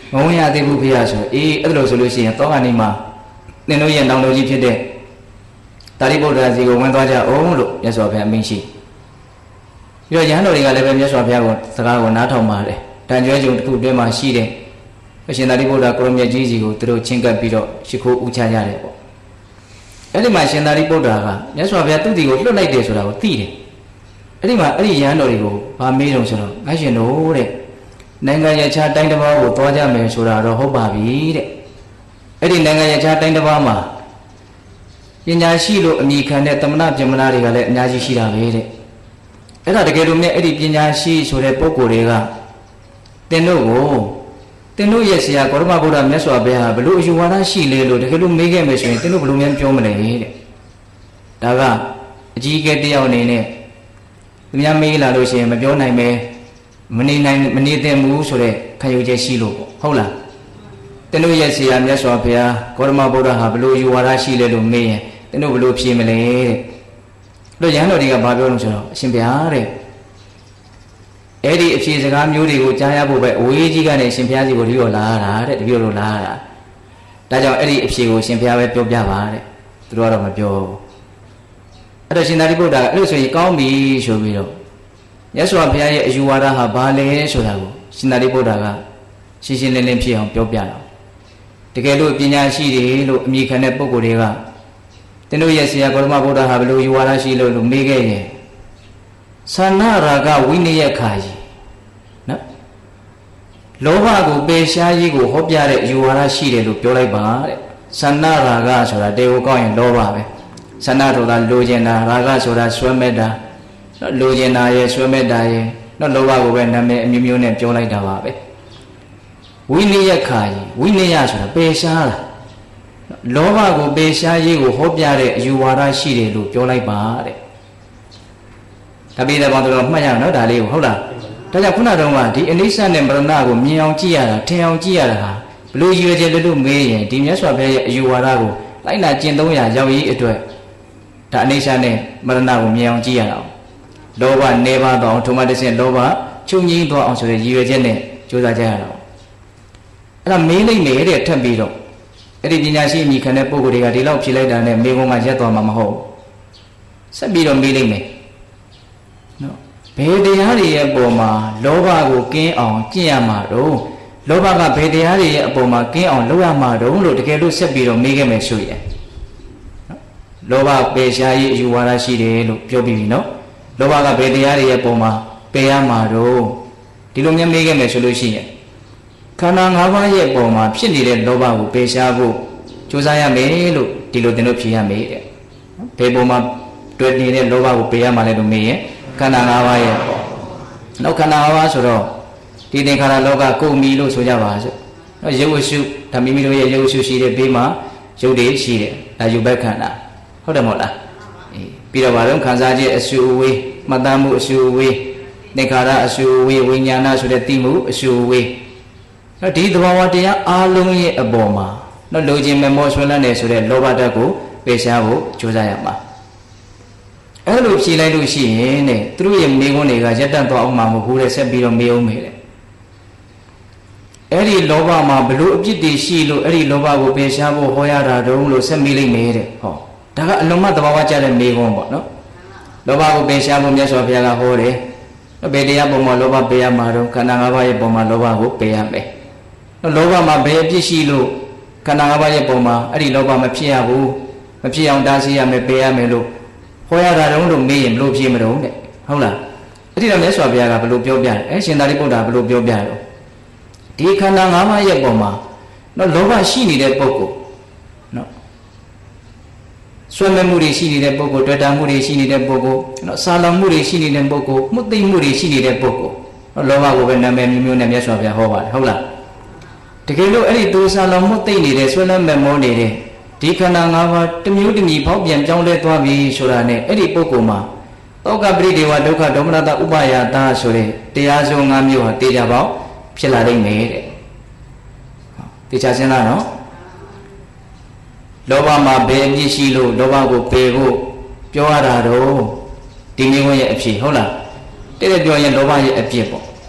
မဝင်ရသေးဘူးဖေရဆိုအေးအဲ့လိုဆိုလို့ရှိရင်တောကနေမှသင်တို့ရဲ့နောင်တော်ကြီးဖြစ်တဲ့တာရိပုတ္တရာစီကိုဝင်သွားကြအောင်လို့မြတ်စွာဘုရားအမိန့်ရှိပြီးတော့ယဟန်တော်တွေကလည်းပဲမြတ်စွာဘုရားကိုစကားကိုနားထောင်ပါတယ်တန်ကြွကြုံတစ်ခုတွင်းမှာရှိတဲ့အရှင်သာရိပုတ္တရာကိုရမြတ်ကြီးစီကိုသူတို့ချင်းကပ်ပြီးတော့ရှိခိုးဥချရတယ်ပေါ့အဲ့ဒီမှာရှင်သာရိပုတ္တရာကမြတ်စွာဘုရားသူ့တီကိုလွတ်လိုက်တယ်ဆိုတာကိုသိတယ်အဲ့ဒီမှာအဲ့ဒီယဟန်တော်တွေကိုဗာမေးတော့ဆိုတော့ငါရှင်တို့တဲ့နိုင်ငံရခြားတိုင်းတစ်ပါးကိုသွားကြမယ်ဆိုတာတော့ဟုတ်ပါပြီတဲ့အဲ့ဒီနိုင်ငံရခြားတိုင်းတစ်ပါးမှာပညာရှိလို့အမိခံတဲ့သမဏပြမနာတွေကလည်းအများကြီးရှိတာပဲတဲ့အဲ့ဒါတကယ်လို့မြဲအဲ့ဒီပညာရှိဆိုတဲ့ပုဂ္ဂိုလ်တွေကသင်တို့ရဲ့ဆရာဂေါတမဗုဒ္ဓမြတ်စွာဘုရားဘလို့အယူဝါဒရှိလေလို့တကယ်လို့မေးခဲ့မယ်ဆိုရင်သင်တို့ဘလို့များပြောမလဲတဲ့ဒါကအကြီးအကဲတယောက်အနေနဲ့သူများမေးလာလို့ရှိရင်မပြောနိုင်ပဲမနေသင့်ဘူးဆိုတဲ့ခံယူချက်ရှိလို့ပေါ့ဟုတ်လားသင်တို့ရဲ့ဆရာမြတ်စွာဘုရားဂေါတမဗုဒ္ဓဟာဘလို့အယူဝါဒရှိလေလို့မေးရင်သင်တို့ဘလို့ဖြေမလဲတဲ့လို့ရဟန်းတော်တွေကဘာပြောလို့ဆိုတော့အရှင်ဘုရားတဲ့အဲ့ဒီအဖြေစကားမျိုးတွေကိုကြားရဖို့ပဲအဝေးကြီးကနေရှင်ဘုရားစီကိုတပည့်တော်လာတာတဲ့တပည့်တော်လာတာဒါကြောင့်အဲ့ဒီအဖြေကိုရှင်ဘုရားပဲပြောပြပါတဲ့သူတို့ကတော့မပြောဘူးအဲ့တော့ရှင်သာရိပုတ္တရာကအဲ့လိုဆိုရင်ကောင်းပြီဆိုပြီးတော့မြတ်စွာဘုရားရဲ့အယူဝါဒဟာဘာလဲဆိုတာကိုရှင်သာရိပုတ္တရာကရှင်းရှင်းလင်းလင်းဖြစ်အောင်ပြောပြတော့တကယ်လို့ပညာရှိတယ်လို့အမိခံတဲ့ပုဂ္ဂိုလ်တွေကသင်တို့ရဲ့ဆရာဂေါတမဗုဒ္ဓဟာဘယ်လိုယူဝါဒရှိလို့မေးခဲ့ရင်သန္နရာဂဝိနည်းခါကြီးနော်လောဘကိုပယ်ရှားရေးကိုဟောပြတဲ့ယူဝါဒရှိတယ်လို့ပြောလိုက်ပါတဲ့သန္နရာဂဆိုတာတေကိုကောင်းရင်လောဘပဲသန္နဆိုတာလိုချင်တာရာဂဆိုတာဆွဲမဲ့တာနော်လိုချင်တာရဲ့ဆွဲမဲ့တာရဲ့နော်လောဘကိုပဲနာမည်အမျိုးမျိုးနဲ့ပြောလိုက်တာပါပဲဝိနည်းခါကြီးဝိနည်းဆိုတာပယ်ရှားတာလောဘကိုပယ်ရှားရေးကိုဟောပြတဲ့အယူဝါဒရှိတယ်လို့ပြောလိုက်ပါတဲ့ဒါပြီးတဲ့ဘောတော်မှတ်ရအောင်နော်ဒါလေးကိုဟုတ်လားဒါကြောင့်ခုနတုန်းကဒီအနိစ္စနဲ့မရဏကိုမြင်အောင်ကြည့်ရတာထင်အောင်ကြည့်ရတာဟာဘလို့ရွေကျလို့မေးရင်ဒီမြတ်စွာဘုရားရဲ့အယူဝါဒကိုလိုက်နာကျင့်သုံးရရောက်ရေးအတွက်ဒါအနိစ္စနဲ့မရဏကိုမြင်အောင်ကြည့်ရတာလောဘနေပါတော့ထုံမတဆင့်လောဘချုပ်ငြိမ်းသွားအောင်ဆိုတဲ့ရည်ရွယ်ချက်နဲ့ကြိုးစားကြရတာအဲ့ဒါမေးလိုက်နေတဲ့ထပ်ပြီးတော့အဲ့ဒီပညာရှိအမိခံတဲ့ပုဂ္ဂိုလ်တွေကဒီလောက်ဖြေလိုက်တာနဲ့မေကုံမှာရက်သွားမှာမဟုတ်ဆက်ပြီးတော့မေးလိုက်မယ်နော်ဘယ်တရားတွေရဲ့အပေါ်မှာလောဘကိုကင်းအောင်ကျင့်ရမှာတော့လောဘကဘယ်တရားတွေရဲ့အပေါ်မှာကင်းအောင်လုပ်ရမှာတော့လို့တကယ်လို့ဆက်ပြီးတော့မေးခဲ့မယ်ဆိုရင်နော်လောဘပယ်ရှားရေးအယူဝါဒရှိတယ်လို့ပြောပြီးပြီနော်လောဘကဘယ်တရားတွေရဲ့အပေါ်မှာပယ်ရမှာတော့ဒီလိုမျိုးမေးခဲ့မယ်ဆိုလို့ရှိရင်ခန္ဓာ၅ပါးရဲ့အပေါ်မှာဖြစ်နေတဲ့လောဘကိုပယ်ရှားဖို့ကြိုးစားရမယ်လို့ဒီလိုသင်တို့ဖြေရမယ်တဲ့ဘယ်ပုံမှာတွေ့နေတဲ့လောဘကိုပယ်ရမှာလဲလို့မေးရင်ခန္ဓာ၅ပါးရဲ့ပေါ့နောက်ခန္ဓာ၅ပါးဆိုတော့ဒီသင်္ခါရလောကကိုယ်မီလို့ဆိုကြပါစို့နော်ရုပ်ဝရှုဒါမိမိတို့ရဲ့ရုပ်ဝရှုရှိတဲ့ဘေးမှာရုပ်တွေရှိတယ်ဒါယူဘက်ခန္ဓာဟုတ်တယ်မဟုတ်လားပြီးတော့ဘာလို့ခံစားခြင်းအရှုအဝေးမှတ်သားမှုအရှုအဝေးသင်္ခါရအရှုအဝေးဝိညာဏဆိုတဲ့သိမှုအရှုအဝေးနော်ဒီသဘာဝတရားအားလုံးရဲ့အပေါ်မှာနော်လိုချင်မဲ့မောဆွဲလန်းနေဆိုတဲ့လောဘဓာတ်ကိုပယ်ရှားဖို့ကြိုးစားရမှာအဲ့လိုဖြေလိုက်လို့ရှိရင်တဲ့သူတို့ရဲ့မိဂုံးတွေကရက်တန့်သွားအောင်မှာမဟုတ်ဘူးတဲ့ဆက်ပြီးတော့မေးအောင်မယ်တဲ့အဲ့ဒီလောဘမှာဘလို့အပြစ်တွေရှိလို့အဲ့ဒီလောဘကိုပယ်ရှားဖို့ဟောရတာတုံးလို့ဆက်မေးလိုက်မယ်တဲ့ဟောဒါကအလုံးမသဘာဝကျတဲ့မိဂုံးပေါ့နော်လောဘကိုပယ်ရှားဖို့မြတ်စွာဘုရားကဟောတယ်ဘယ်တရားပုံမှာလောဘပယ်ရမှာတော့ခန္ဓာ၅ပါးရဲ့ပုံမှာလောဘကိုပယ်ရမယ်လောဘမှာဘယ်အပြစ်ရှိလို့ခန္ဓာ၅ပါးရဲ့ပုံမှာအဲ့ဒီလောဘမဖြစ်ရဘူးမဖြစ်အောင်တားဆီးရမယ်ပယ်ရမယ်လို့ဟောရတာတုံးလို့မေးရင်ဘလို့ဖြေမတုံးတဲ့ဟုတ်လားအဲ့ဒီတော့မြတ်စွာဘုရားကဘလို့ပြောပြတယ်အဲ့ရှင်သာရိပုတ္တရာဘလို့ပြောပြတယ်ဒီခန္ဓာ၅ပါးရဲ့ပုံမှာနော်လောဘရှိနေတဲ့ပုဂ္ဂိုလ်နော်ဆွေးနွေးမှုတွေရှိနေတဲ့ပုဂ္ဂိုလ်တွေ့တာမှုတွေရှိနေတဲ့ပုဂ္ဂိုလ်နော်စာလောင်မှုတွေရှိနေတဲ့ပုဂ္ဂိုလ်မှုသိမှုတွေရှိနေတဲ့ပုဂ္ဂိုလ်နော်လောဘကိုပဲနာမည်မျိုးမျိုးနဲ့မြတ်စွာဘုရားဟောပါတယ်ဟုတ်လားတကယ်လို့အဲ့ဒီသူစာလောင်မှုသိနေတဲ့ဆွေးနွေးမဲ့မောနေတဲ့ဒီခန္ဓာ၅ပါးတစ်မျိုးတစ်မျိုးဖောက်ပြန်ပြောင်းလဲသွားပြီဆိုတာနဲ့အဲ့ဒီပုဂ္ဂိုလ်မှာသောကပရိဒေဝဒုက္ခဒေါမနတဥပါယတာဆိုတဲ့တရားစုံ၅မျိုးဟာတေချာပေါင်းဖြစ်လာနိုင်မယ်တဲ့တေချာရှင်းလားနော်လောဘမှာဘယ်အပြစ်ရှိလို့လောဘကိုပယ်ဖို့ပြောရတာတော့ဒီမျိုးရဲ့အဖြစ်ဟုတ်လားတဲ့ပြောရင်လောဘရဲ့အပြစ်ပေါ့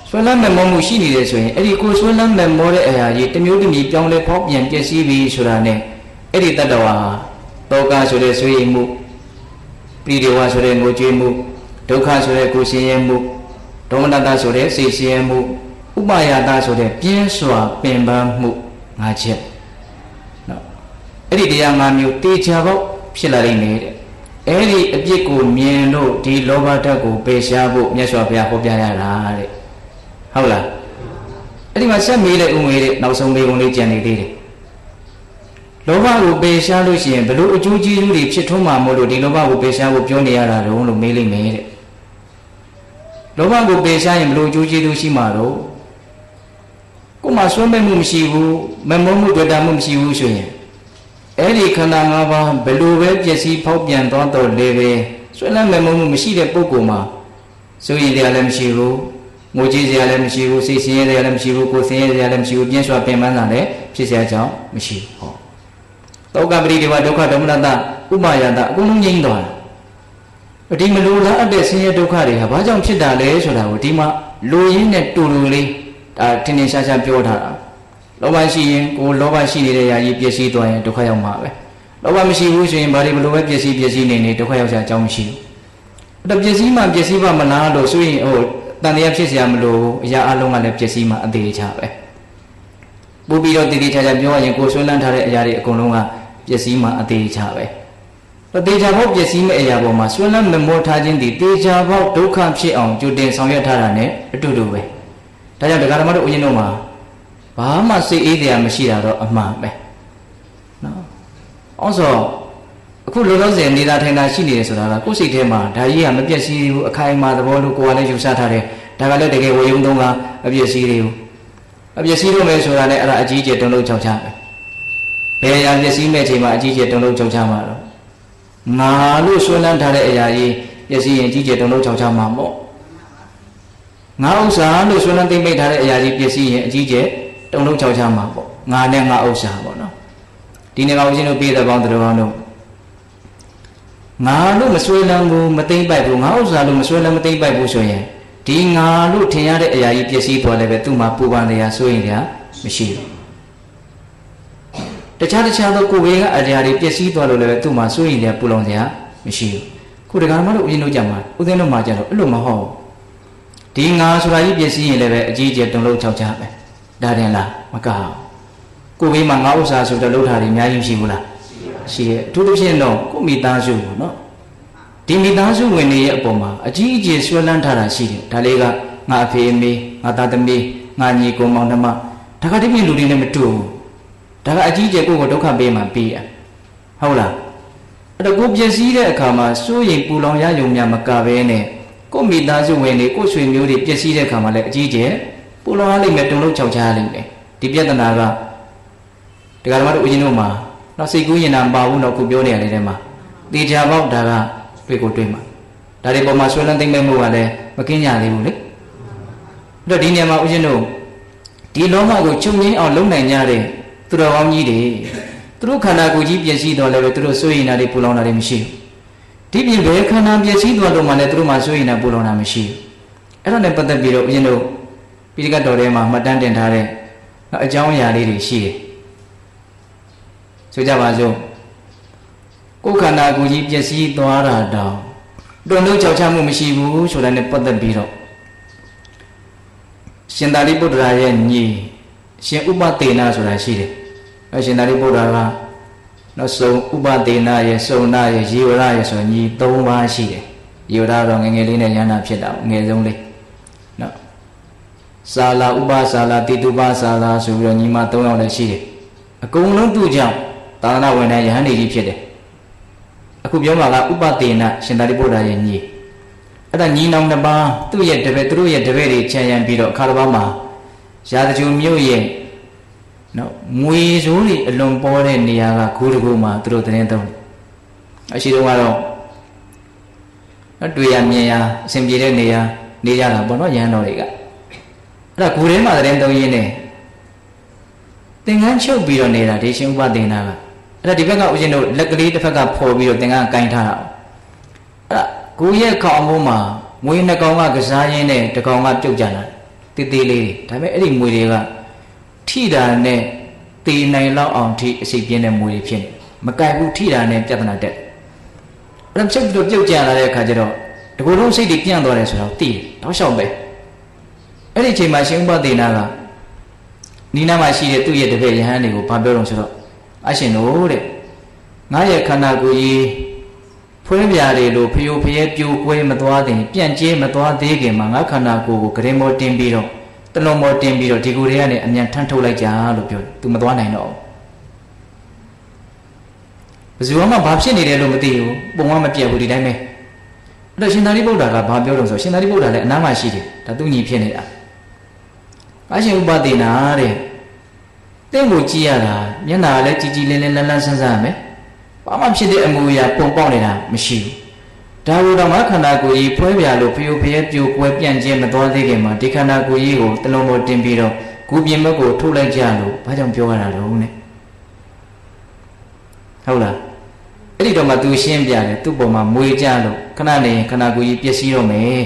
ဆွဲလန်းမဲ့မောမှုရှိနေတယ်ဆိုရင်အဲ့ဒီကိုဆွဲလန်းမဲ့မောတဲ့အရာကြီးတစ်မျိုးတစ်မျိုးပြောင်းလဲဖောက်ပြန်ပျက်စီးပြီးဆိုတာနဲ့အဲ့ဒီတတ္တဝါတောကဆိုတဲ့ဆွေးရမှုပိရိဝဆိုတဲ့ငိုကြွေးမှုဒုက္ခဆိုတဲ့ကိုယ်ဆင်းရဲမှုဒေါမနတဆိုတဲ့စိတ်ဆင်းရဲမှုဥပါယတဆိုတဲ့ပြင်းစွာပင်ပန်းမှု၅ချက်နော်အဲ့ဒီတရား၅မျိုးတေချာပေါက်ဖြစ်လာနိုင်တယ်အဲ့ဒီအပြစ်ကိုမြင်လို့ဒီလောဘဓာတ်ကိုပယ်ရှားဖို့မြတ်စွာဘုရားဟောပြရတာတဲ့ဟုတ်လားအဲ့ဒီမှာဆက်မေးတဲ့ဥမေးတဲ့နောက်ဆုံးမေးခွန်းလေးကြံနေသေးတယ်လောဘကိုပယ်ရှားလို့ရှိရင်ဘလို့အကျိုးကျေးဇူးတွေဖြစ်ထွန်းမှာမို့လို့ဒီလောဘကိုပယ်ရှားဖို့ပြောနေရတာတော့လို့မေးလိုက်မယ်တဲ့လောဘကိုပယ်ရှားရင်ဘလို့အကျိုးကျေးဇူးရှိမှာတော့ကိုယ်မှာဆွဲမဲ့မှုမရှိဘူးမမုန်းမှုတွေ့တာမှုမရှိဘူးဆိုရင်အဲ့ဒီခန္ဓာ၅ပါးဘလို့ပဲပျက်စီးဖောက်ပြန်သွားတော့လေပဲဆွဲလန်းမမုန်းမှုမရှိတဲ့ပုဂ္ဂိုလ်မှာဆိုရင်တရားလည်းမရှိဘူးငိုကြည့်စရာလည်းမရှိဘူးစိတ်ဆင်းရဲစရာလည်းမရှိဘူးကိုယ်ဆင်းရဲစရာလည်းမရှိဘူးပြင်းစွာပင်ပန်းတာလည်းဖြစ်စရာကြောင်းမရှိဘူးဟောတောကပရိဒေဝဒုက္ခဒေါမနတဥပါယတအကုန်လုံးငြိမ်းသွားတာဒီမလိုလားအပ်တဲ့ဆင်းရဲဒုက္ခတွေဟာဘာကြောင့်ဖြစ်တာလဲဆိုတာကိုဒီမှာလူရင်းနဲ့တူတူလေးဒါထင်ထင်ရှားရှားပြောထားတာလောဘရှိရင်ကိုလောဘရှိနေတဲ့ຢာကြီးပျက်စီးသွားရင်ဒုက္ခရောက်မှာပဲလောဘမရှိဘူးဆိုရင်ဘာတွေဘလို့ပဲပျက်စီးနေဒုက္ခရောက်စရာအကြောင်းမရှိဘူးအဲ့တော့ပျက်စီးမှပျက်စီးပါမလားလို့ဆိုရင်ဟိုတန်တရားဖြစ်စရာမလိုအရာအလုံးကလည်းပျက်စီးမှအသေးချပဲပို့ပြီးတော့တည်တည်ချာချာပြောရင်ကိုဆွဲလန်းထားတဲ့အရာတွေအကုန်လုံးကပျက်စီးမှအသေးချပဲတော့တေချာပေါက်ပျက်စီးမဲ့အရာပေါ်မှာဆွဲလန်းမမောထားခြင်းဒီတေချာပေါက်ဒုက္ခဖြစ်အောင်ကြိုတင်ဆောင်ရွက်ထားတာ ਨੇ အတူတူပဲဒါကြောင့်ဒကာဓမ္မတို့ဦးဇင်းတို့မှာဘာမှစိတ်အေးတရားမရှိတာတော့အမှန်ပဲနော်အောင်ဆိုအခုလောလောဆယ်နေတာထိုင်တာရှိနေတယ်ဆိုတာကကိုယ်စိတ်ထဲမှာဒါကြီးကမပြည့်စည်ဘူးအခိုင်အမာသဘောလို့ကိုယ်ကလည်းယူဆထားတယ်ဒါကလည်းတကယ်ဝေယုံသုံးကအပြည့်စည်တွေကိုအပြည့်စည်လို့မယ်ဆိုတာနဲ့အဲ့ဒါအကြီးကျယ်တုံ့လုံးချောက်ချပဲဘယ်အရာပြည့်စည်မဲ့ချိန်မှာအကြီးကျယ်တုံ့လုံးချောက်ချမှာတော့ငါလို့ဆွဲလန်းထားတဲ့အရာကြီးပြည့်စည်ရင်အကြီးကျယ်တုံ့လုံးချောက်ချမှာပေါ့ငါဥစ္စာလို့ဆွဲလန်းသိမ့်မိထားတဲ့အရာကြီးပြည့်စည်ရင်အကြီးကျယ်တုံ့လုံးချောက်ချမှာပေါ့ငါနဲ့ငါဥစ္စာပေါ့နော်ဒီနေ့ကဦးဇင်းတို့ပြည်တဲ့ပေါင်းတော်ကောင်းတို့ငါလို့မဆွဲလန်းဘူးမသိမ့်ပိုက်ဘူးငါဥစ္စာလို့မဆွဲလန်းမသိမ့်ပိုက်ဘူးဆိုရင်ဒီငါလို့ထင်ရတဲ့အရာကြီးပျက်စီးသွားလည်းပဲသူ့မှာပူပန်တရားဆိုရင်တရားမရှိဘူးတခြားသောကိုယ်ဝေကအရာတွေပျက်စီးသွားလို့လည်းပဲသူ့မှာဆိုရင်တရားပူလောင်တရားမရှိဘူးခုတက္ကမတို့ဦးဇင်းတို့ကြမှာဦးဇင်းတို့မှာကြတော့အဲ့လိုမဟုတ်ဒီငါဆိုတာကြီးပျက်စီးရင်လည်းပဲအကြီးအကျယ်တုံ့လုံးချောက်ချပဲဒါတင်လားမကောက်ကိုယ်ဝေမှာငါဥစ္စာဆိုတော့လှုပ်ထားတယ်အများကြီးရှိဘူးလားရှိရဲ့အထူးသဖြင့်တော့ကိုမိသားစုပေါ့နော်ဒီမိသားစုဝင်တွေရဲ့အပေါ်မှာအကြီးအကျယ်ဆွဲလန်းထားတာရှိတယ်ဒါလေးကငါအဖေအမေငါသားသမီးငါညီကိုမောင်နှမဒါကတည်းကလူတွေနဲ့မတူဘူးဒါကအကြီးအကျယ်ကိုယ်ကိုဒုက္ခပေးမှပေးရဟုတ်လားအဲ့တော့ကိုပြည့်စည်တဲ့အခါမှာစိုးရိမ်ပူလောင်ရယုံများမကဘဲနဲ့ကိုမိသားစုဝင်တွေကိုဆွေမျိုးတွေပြည့်စည်တဲ့အခါမှာလည်းအကြီးအကျယ်ပူလောင်ရလိမ့်မယ်တုံလုံးချောက်ချရလိမ့်မယ်ဒီပြဿနာကဒကာဓမ္မတို့ဦးဇင်းတို့မှာတော့စိတ်ကူးရင်တာမပါဘူးတော့ခုပြောနေရတယ်ထဲမှာတေချာပေါက်ဒါကတွေ့ကိုတွေ့မှာဒါတွေပေါ်မှာဆွဲလန်းသိမ့်မဲ့မှုကလည်းမကင်းကြသေးဘူးလေအဲ့တော့ဒီနေရာမှာဦးဇင်းတို့ဒီလောကကိုချုပ်ငင်းအောင်လုပ်နိုင်ကြတဲ့သူတော်ကောင်းကြီးတွေသူတို့ခန္ဓာကိုယ်ကြီးပြည့်စည်တော်လည်းပဲသူတို့စိုးရင်တာတွေပူလောင်တာတွေမရှိဘူးဒီပြင်ဘယ်ခန္ဓာပြည့်စည်တော်လို့မှလည်းသူတို့မှစိုးရင်တာပူလောင်တာမရှိဘူးအဲ့ဒါနဲ့ပတ်သက်ပြီးတော့ဦးဇင်းတို့ပိဋကတ်တော်ထဲမှာမှတ်တမ်းတင်ထားတဲ့အကြောင်းအရာလေးတွေရှိတယ်ဆိုကြပါစို့ကိုယ်ခန္ဓာကိုယ်ကြီးပျက်စီးသွားတာတောင်တုံ့လုံးချောက်ချမှုမရှိဘူးဆိုတာနဲ့ပတ်သက်ပြီးတော့ရှင်သာရိပုတ္တရာရဲ့ညီရှင်ဥပသေနဆိုတာရှိတယ်အဲရှင်သာရိပုတ္တရာကနောက်ဆုံးဥပသေနရဲ့စုံနာရဲ့ယေဝရရဲ့ဆိုညီ၃ပါးရှိတယ်ယေဝရတော့ငယ်ငယ်လေးနဲ့ရဟန္တာဖြစ်တာငယ်ဆုံးလေးနော်စာလာဥပစာလာတိတုပစာလာဆိုပြီးတော့ညီမ၃ယောက်လည်းရှိတယ်အကုန်လုံးသူ့ကြောင့်သာသနာဝင်တဲ့ယဟန်ကြီးဖြစ်တယ်အခုပြောမှာကဥပသေနရှင်သာရိပုတ္တရာရဲ့ညီအဲ့ဒါညီနောင်တစ်ပါးသူ့ရဲ့တပည့်သူတို့ရဲ့တပည့်တွေခြံရံပြီးတော့အခါတစ်ပါးမှာရာဇဂုံမြို့ရဲ့နော်ငွေစိုးတွေအလွန်ပေါ်တဲ့နေရာကဂူတကူမှာသူတို့တင်းသုံးအရှိတုန်းကတော့တွေ့ရမြင်ရအစဉ်ပြေတဲ့နေရာနေကြတာပေါ့နော်ရဟန်းတော်တွေကအဲ့ဒါဂူထဲမှာတင်းသုံးရင်းနဲ့သင်္ကန်းချုပ်ပြီးတော့နေတာဒီရှင်ဥပသေနကအဲ့ဒါဒီဘက်ကဦးဇင်းတို့လက်ကလေးတစ်ဖက်ကဖော်ပြီးတော့သင်္ကန်းကင်ထားတာအဲ့ဒါဂူရဲ့ခေါင်းမိုးမှာငွေနှစ်ကောင်ကကစားရင်းနဲ့တစ်ကောင်ကပြုတ်ကြလာသတေးသေးလေးဒါပေမဲ့အဲ့ဒီမွေတွေကထိတာနဲ့တေးနိုင်လောက်အောင်ထိအစိပ်ပြင်းတဲ့မွေတွေဖြစ်နေမကြိုက်ဘူးထိတာနဲ့ပြဿနာတက်အဲ့ဒါချက်ပြီးတော့ပြုတ်ကျလာတဲ့အခါကျတော့ဒီကုလုံးစိတ်တွေပြန့်သွားတယ်ဆိုတော့သိတယ်တောက်လျှောက်ပဲအဲ့ဒီအချိန်မှာရှင်ဥပဒေနာကနီးနားမှာရှိတဲ့သူ့ရဲ့တပည့်ယဟန်တွေကိုဘာပြောတော့ဆိုတော့အရှင်တို့တဲ့ငါရဲ့ခန္ဓာကိုယ်ကြီးဖွေးပြားတွေလိုဖျို့ဖျဲပြိုကွဲမသွားတဲ့ပြန့်ကျဲမသွားသေးခင်မှာငါခန္ဓာကိုယ်ကိုဂရင်မောတင်ပြီးတော့တလုံးမောတင်ပြီးတော့ဒီကိုယ်တွေကနေအမြန်ထမ်းထုတ်လိုက်ကြလို့ပြောတယ်သူမသွားနိုင်တော့ဘယ်သူမှဘာဖြစ်နေတယ်လို့မသိဘူးပုံကမပြတ်ဘူးဒီတိုင်းပဲအဲ့တော့ရှင်သာရိပုတ္တရာကဘာပြောတော့ဆိုရှင်သာရိပုတ္တရာလည်းအနားမှာရှိတယ်ဒါသူညီဖြစ်နေတာအရှင်ဥပဒေနာတဲ့တင့်ကိုကြည့်ရတာမျက်နှာလည်းကြည်ကြည်လင်းလင်းလန်းလန်းဆန်းဆန်းရမယ်ဘာမှဖြစ်တဲ့အမူအရာပုံပေါက်နေတာမရှိဘူးဒါလိုတော့ငါခန္ဓာကိုယ်ကြီးဖွဲပြလို့ဖျို့ဖျဲပြိုကွဲပြန့်ကျဲမသွားသေးခင်မှာဒီခန္ဓာကိုယ်ကြီးကိုတလုံးပေါ်တင်ပြီးတော့ဂူပြင်ဘက်ကိုထုတ်လိုက်ကြလို့ဘာကြောင့်ပြောရတာတော့နဲ့ဟုတ်လားအဲ့ဒီတော့မှသူရှင်းပြတယ်သူ့ပေါ်မှာမွေကြလို့ခဏနေခန္ဓာကိုယ်ကြီးပျက်စီးတော့မယ်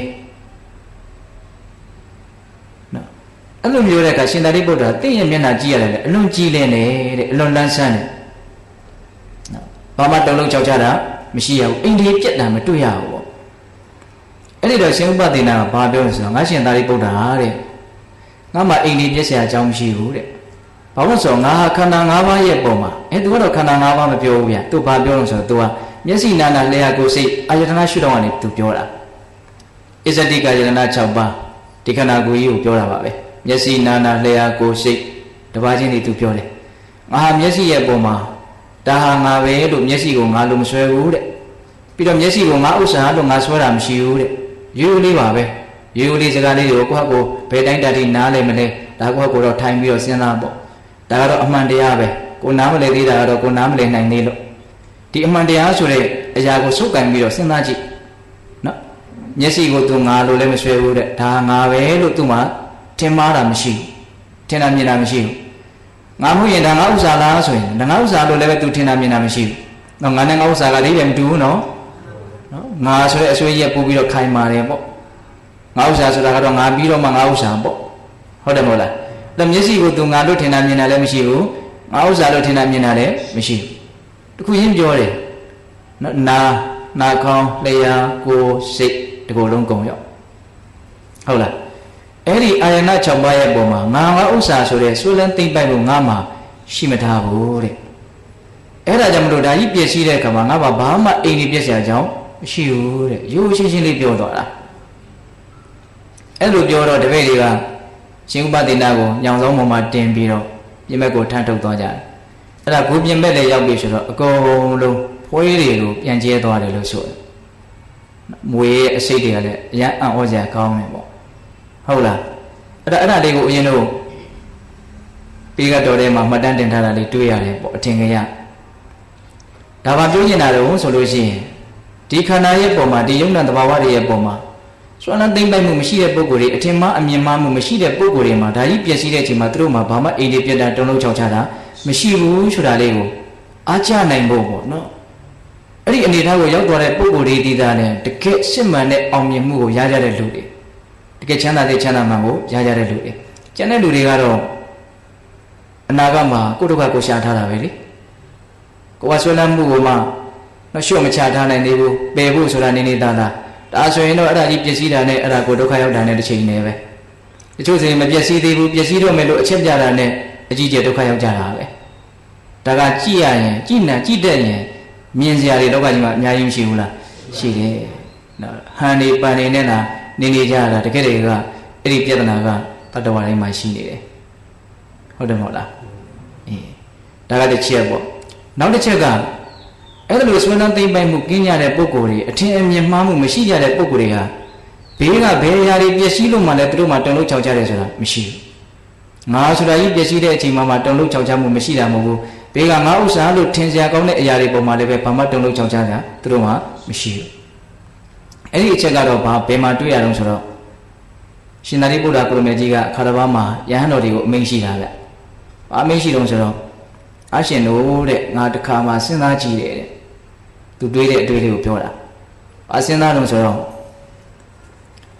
နော်အဲ့လိုမျိုးတဲ့အခါရှင်သာရိပုတ္တရာတင့်ရဲ့မျက်နှာကြည့်ရတယ်လေအလွန်ကြည်လင်းတယ်တဲ့အလွန်လန်းဆန်းတယ်ဘာမှတုံ့လုံးကြောက်ကြတာမရှိရဘူးအိန္ဒိယပြက်တာမတွေ့ရဘူးပေါ့အဲ့ဒီတော့ရှင်ဥပဒေနာကဘာပြောလဲဆိုတော့ငါရှင်သာရိပုတ္တရာတဲ့ငါမှအိန္ဒိယပြက်เสียအကြောင်းမရှိဘူးတဲ့ဘာလို့ဆိုတော့ငါဟာခန္ဓာ၅ပါးရဲ့ပုံမှာသူကတော့ခန္ဓာ၅ပါးမပြောဘူးဗျသူဘာပြောလို့ဆိုတော့ तू ကမျက်စိနာနာလျှာကိုယ်စိတ်အာယတနာရှုထောင့်ကနေ तू ပြောတာအစ္စတိကယတနာ6ပါးဒီခန္ဓာကိုယ်ကြီးကိုပြောတာပါပဲမျက်စိနာနာလျှာကိုယ်စိတ်တပါးချင်းတွေ तू ပြောတယ်ငါဟာမျက်စိရဲ့ပုံမှာဒါဟာငါပဲလို့မျက်စိကိုငါလို့မဆွဲဘူးတဲ့ပြီးတော့မျက်စိကိုငါဥစ္စာလို့ငါဆွဲတာမရှိဘူးတဲ့ရိုးရိုးလေးပါပဲရိုးရိုးလေးစကားလေးတွေကိုကိုယ့်ဟာကိုဘယ်တိုင်းတည်းနားလဲမလဲဒါကိုယ့်ကိုတော့ထိုင်ပြီးတော့စဉ်းစားပေါ့ဒါကတော့အမှန်တရားပဲကိုနားမလဲသေးတာကတော့ကိုနားမလဲနိုင်သေးလို့ဒီအမှန်တရားဆိုတဲ့အရာကိုစုပ်ကန်ပြီးတော့စဉ်းစားကြည့်နော်မျက်စိကိုသူငါလို့လည်းမဆွဲဘူးတဲ့ဒါငါပဲလို့သူမှထင်မှားတာမရှိဘူးထင်တာမြင်တာမရှိဘူးငါမှုရင်ဒါငါဥစ္စာလားဆိုရင်ဒါငါဥစ္စာလို့လည်းပဲသူထင်တာမြင်တာမရှိဘူးနော်ငါနဲ့ငါဥစ္စာကလေးပဲမတူဘူးနော်ငါဆိုတဲ့အဆွေးရက်ပို့ပြီးတော့ခိုင်ပါတယ်ပေါ့ငါဥစ္စာဆိုတာကတော့ငါပြီးတော့မှငါဥစ္စာပေါ့ဟုတ်တယ်မဟုတ်လားအဲ့မျက်စိကိုသူငါလို့ထင်တာမြင်တာလည်းမရှိဘူးငါဥစ္စာလို့ထင်တာမြင်တာလည်းမရှိဘူးတခုချင်းပြောတယ်နော်နာခေါင်းလျှာကိုယ်စိတ်ဒီကိုယ်လုံးကုန်ရောက်ဟုတ်လားအဲ့ဒီအာယနာ6ပါးရဲ့ပုံမှာငါဥစ္စာဆိုတဲ့ဆွေးလန်းသိမ့်ပိုက်လို့ငါမှရှိမထားဘူးတဲ့အဲ့ဒါကြောင့်မလို့ဒါကြီးပြည့်စည်တဲ့အခါမှာငါဘာမှအိမ်ကြီးပြည့်စရာကြောင်းမရှိဘူးတဲ့ရိုးရှင်းရှင်းလေးပြောတော့တာအဲ့လိုပြောတော့တပည့်တွေကရှင်ဥပဒေနာကိုညောင်ဆောင်ပေါ်မှာတင်ပြီးတော့ပြင်ဘက်ကိုထမ်းထုတ်သွားကြတယ်အဲ့ဒါကိုပြင်ဘက်လည်းရောက်ပြီဆိုတော့အကုန်လုံးဖွေးတွေကိုပြန်ကျဲသွားတယ်လို့ဆိုတယ်မွေရဲ့အစိတ်တွေကလည်းအရန်အံ့ဩစရာကောင်းတယ်ပေါ့ဟုတ်လားအဲ့ဒါလေးကိုအရင်တို့ပြီးကတော့ထဲမှာမှတ်တမ်းတင်ထားတာလေးတွေ့ရတယ်ပေါ့အထင်ကြီးရဒါပါပြောနေတာတော့ဆိုလို့ရှိရင်ဒီခန္ဓာရဲ့ပုံမှာဒီယုံနာတဘာဝတွေရဲ့ပုံမှာစွမ်းလန်းသိမ့်ပိုက်မှုမရှိတဲ့ပုဂ္ဂိုလ်တွေအထင်မှားအမြင်မှားမှုမရှိတဲ့ပုဂ္ဂိုလ်တွေမှာဒါကြီးပျက်စီးတဲ့အချိန်မှာသူတို့မှာဘာမှအိမ်တွေပြတ်တာတုံးလုံးချောက်ချတာမရှိဘူးဆိုတာလေးကိုအားချနိုင်ဖို့ပေါ့နော်အဲ့ဒီအနေထားကိုရောက်သွားတဲ့ပုဂ္ဂိုလ်တွေဒီသားနဲ့တကယ်စစ်မှန်တဲ့အောင်မြင်မှုကိုရကြတဲ့လူတွေတကယ်ချမ်းသာတဲ့ချမ်းသာမှန်ကိုရကြတဲ့လူတွေကျန်တဲ့လူတွေကတော့အနာဂတ်မှာကိုယ်ဒုက္ခကိုရှာထားတာပဲလေကိုယ်ကဆွဲလန်းမှုကိုမှမလျှော့မချထားနိုင်သေးဘူးပယ်ဖို့ဆိုတာနေနေသားသားဒါဆိုရင်တော့အဲ့ဒါကြီးပျက်စီးတာနဲ့အဲ့ဒါကိုဒုက္ခရောက်တာနဲ့တစ်ချိန်နေပဲတချို့ဆိုရင်မပျက်စီးသေးဘူးပျက်စီးတော့မယ်လို့အချက်ပြတာနဲ့အကြီးကျယ်ဒုက္ခရောက်ကြတာပဲဒါကကြည့်ရရင်ကြည့်တတ်ရင်မြင်စရာတွေလောကကြီးမှာအများကြီးမရှိဘူးလားရှိတယ်နော်ဟန်နေပန်နေနဲ့လားနေကြတာတကယ်တည်းကအဲ့ဒီပြဿနာကတတ္တဝါတိုင်းမှာရှိနေတယ်ဟုတ်တယ်မဟုတ်လားအေးဒါကတစ်ချက်ပေါ့နောက်တစ်ချက်ကအဲ့ဒါလိုဆွေးနွေးသိမ့်ပိုက်မှုကင်းကြတဲ့ပုဂ္ဂိုလ်တွေအထင်အမြင်မှားမှုမရှိကြတဲ့ပုဂ္ဂိုလ်တွေကဘေးကဘယ်အရာတွေပျက်စီးလို့မှလည်းသူတို့မှတုံ့လို့ခြောက်ကြတယ်ဆိုတာမရှိဘူးငါဆိုတာကြီးပျက်စီးတဲ့အချိန်မှာတုံ့လို့ခြောက်ကြမှုမရှိတာမဟုတ်ဘူးဘေးကငါဥစ္စာလို့ထင်စရာကောင်းတဲ့အရာတွေပေါ်မှာလည်းပဲဘာမှတုံ့လို့ခြောက်ကြတာသူတို့မှမရှိဘူးအဲ့ဒီအချက်ကတော့ဘယ်မှာတွေ့ရအောင်ဆိုတော့ရှင်သာရိပုတ္တရာကိုရမေကြီးကအခါတစ်ပါးမှာယဟန်တော်တွေကိုအမိန့်ရှိတာဗျ။အမိန့်ရှိတော့ဆိုတော့အရှင်တို့တဲ့ငါတစ်ခါမှစဉ်းစားကြည့်တယ်တဲ့။သူတွေးတဲ့အတွေးလေးကိုပြောတာ။အစဉ်းစားတော့ဆိုတော့ဟ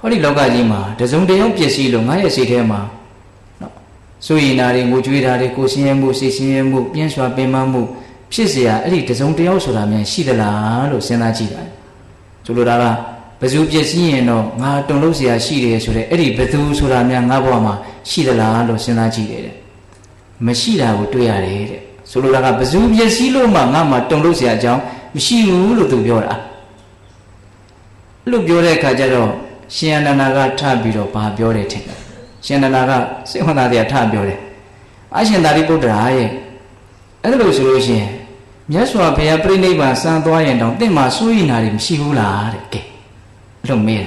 ဟောဒီလောကကြီးမှာတစုံတယောက်ပစ္စည်းလို့ငါရဲ့စိတ်ထဲမှာနော်ဆိုရင်နာတွေငိုကြွေးတာတွေကိုဆင်းရဲမှုစိတ်ဆင်းရဲမှုပြင်းစွာပင်ပန်းမှုဖြစ်เสียအဲ့ဒီတစုံတယောက်ဆိုတာများရှိသလားလို့စဉ်းစားကြည့်တာဆိုလိုတာကဘယ်သူပစ္စည်းရင်တော့ငါတုံလို့เสียရှိတယ်ဆိုတဲ့အဲ့ဒီဘယ်သူဆိုတာများငါဘဝမှာရှိသလားလို့စဉ်းစားကြည့်တယ်တဲ့မရှိတာကိုတွေ့ရတယ်တဲ့ဆိုလိုတာကဘယ်သူပစ္စည်းလို့မှငါမှတုံလို့เสียအကြောင်းမရှိဘူးလို့သူပြောတာအဲ့လိုပြောတဲ့အခါကျတော့ရှင်အနန္ဒာကထပြီးတော့ဘာပြောတယ်ထင်ရှင်အနန္ဒာကစိတ်ဝင်စားတဲ့အထပြောတယ်အရှင်သာရိပုတ္တရာရဲ့အဲ့လိုဆိုလို့ရှိရင်မြတ်စွာဘုရားပြိဋိဘံစံသွားရင်တောင်တင့်မှာစိုးရိမ်တာတွေမရှိဘူးလားတဲ့ကဲအဲ့လိုမေးတာ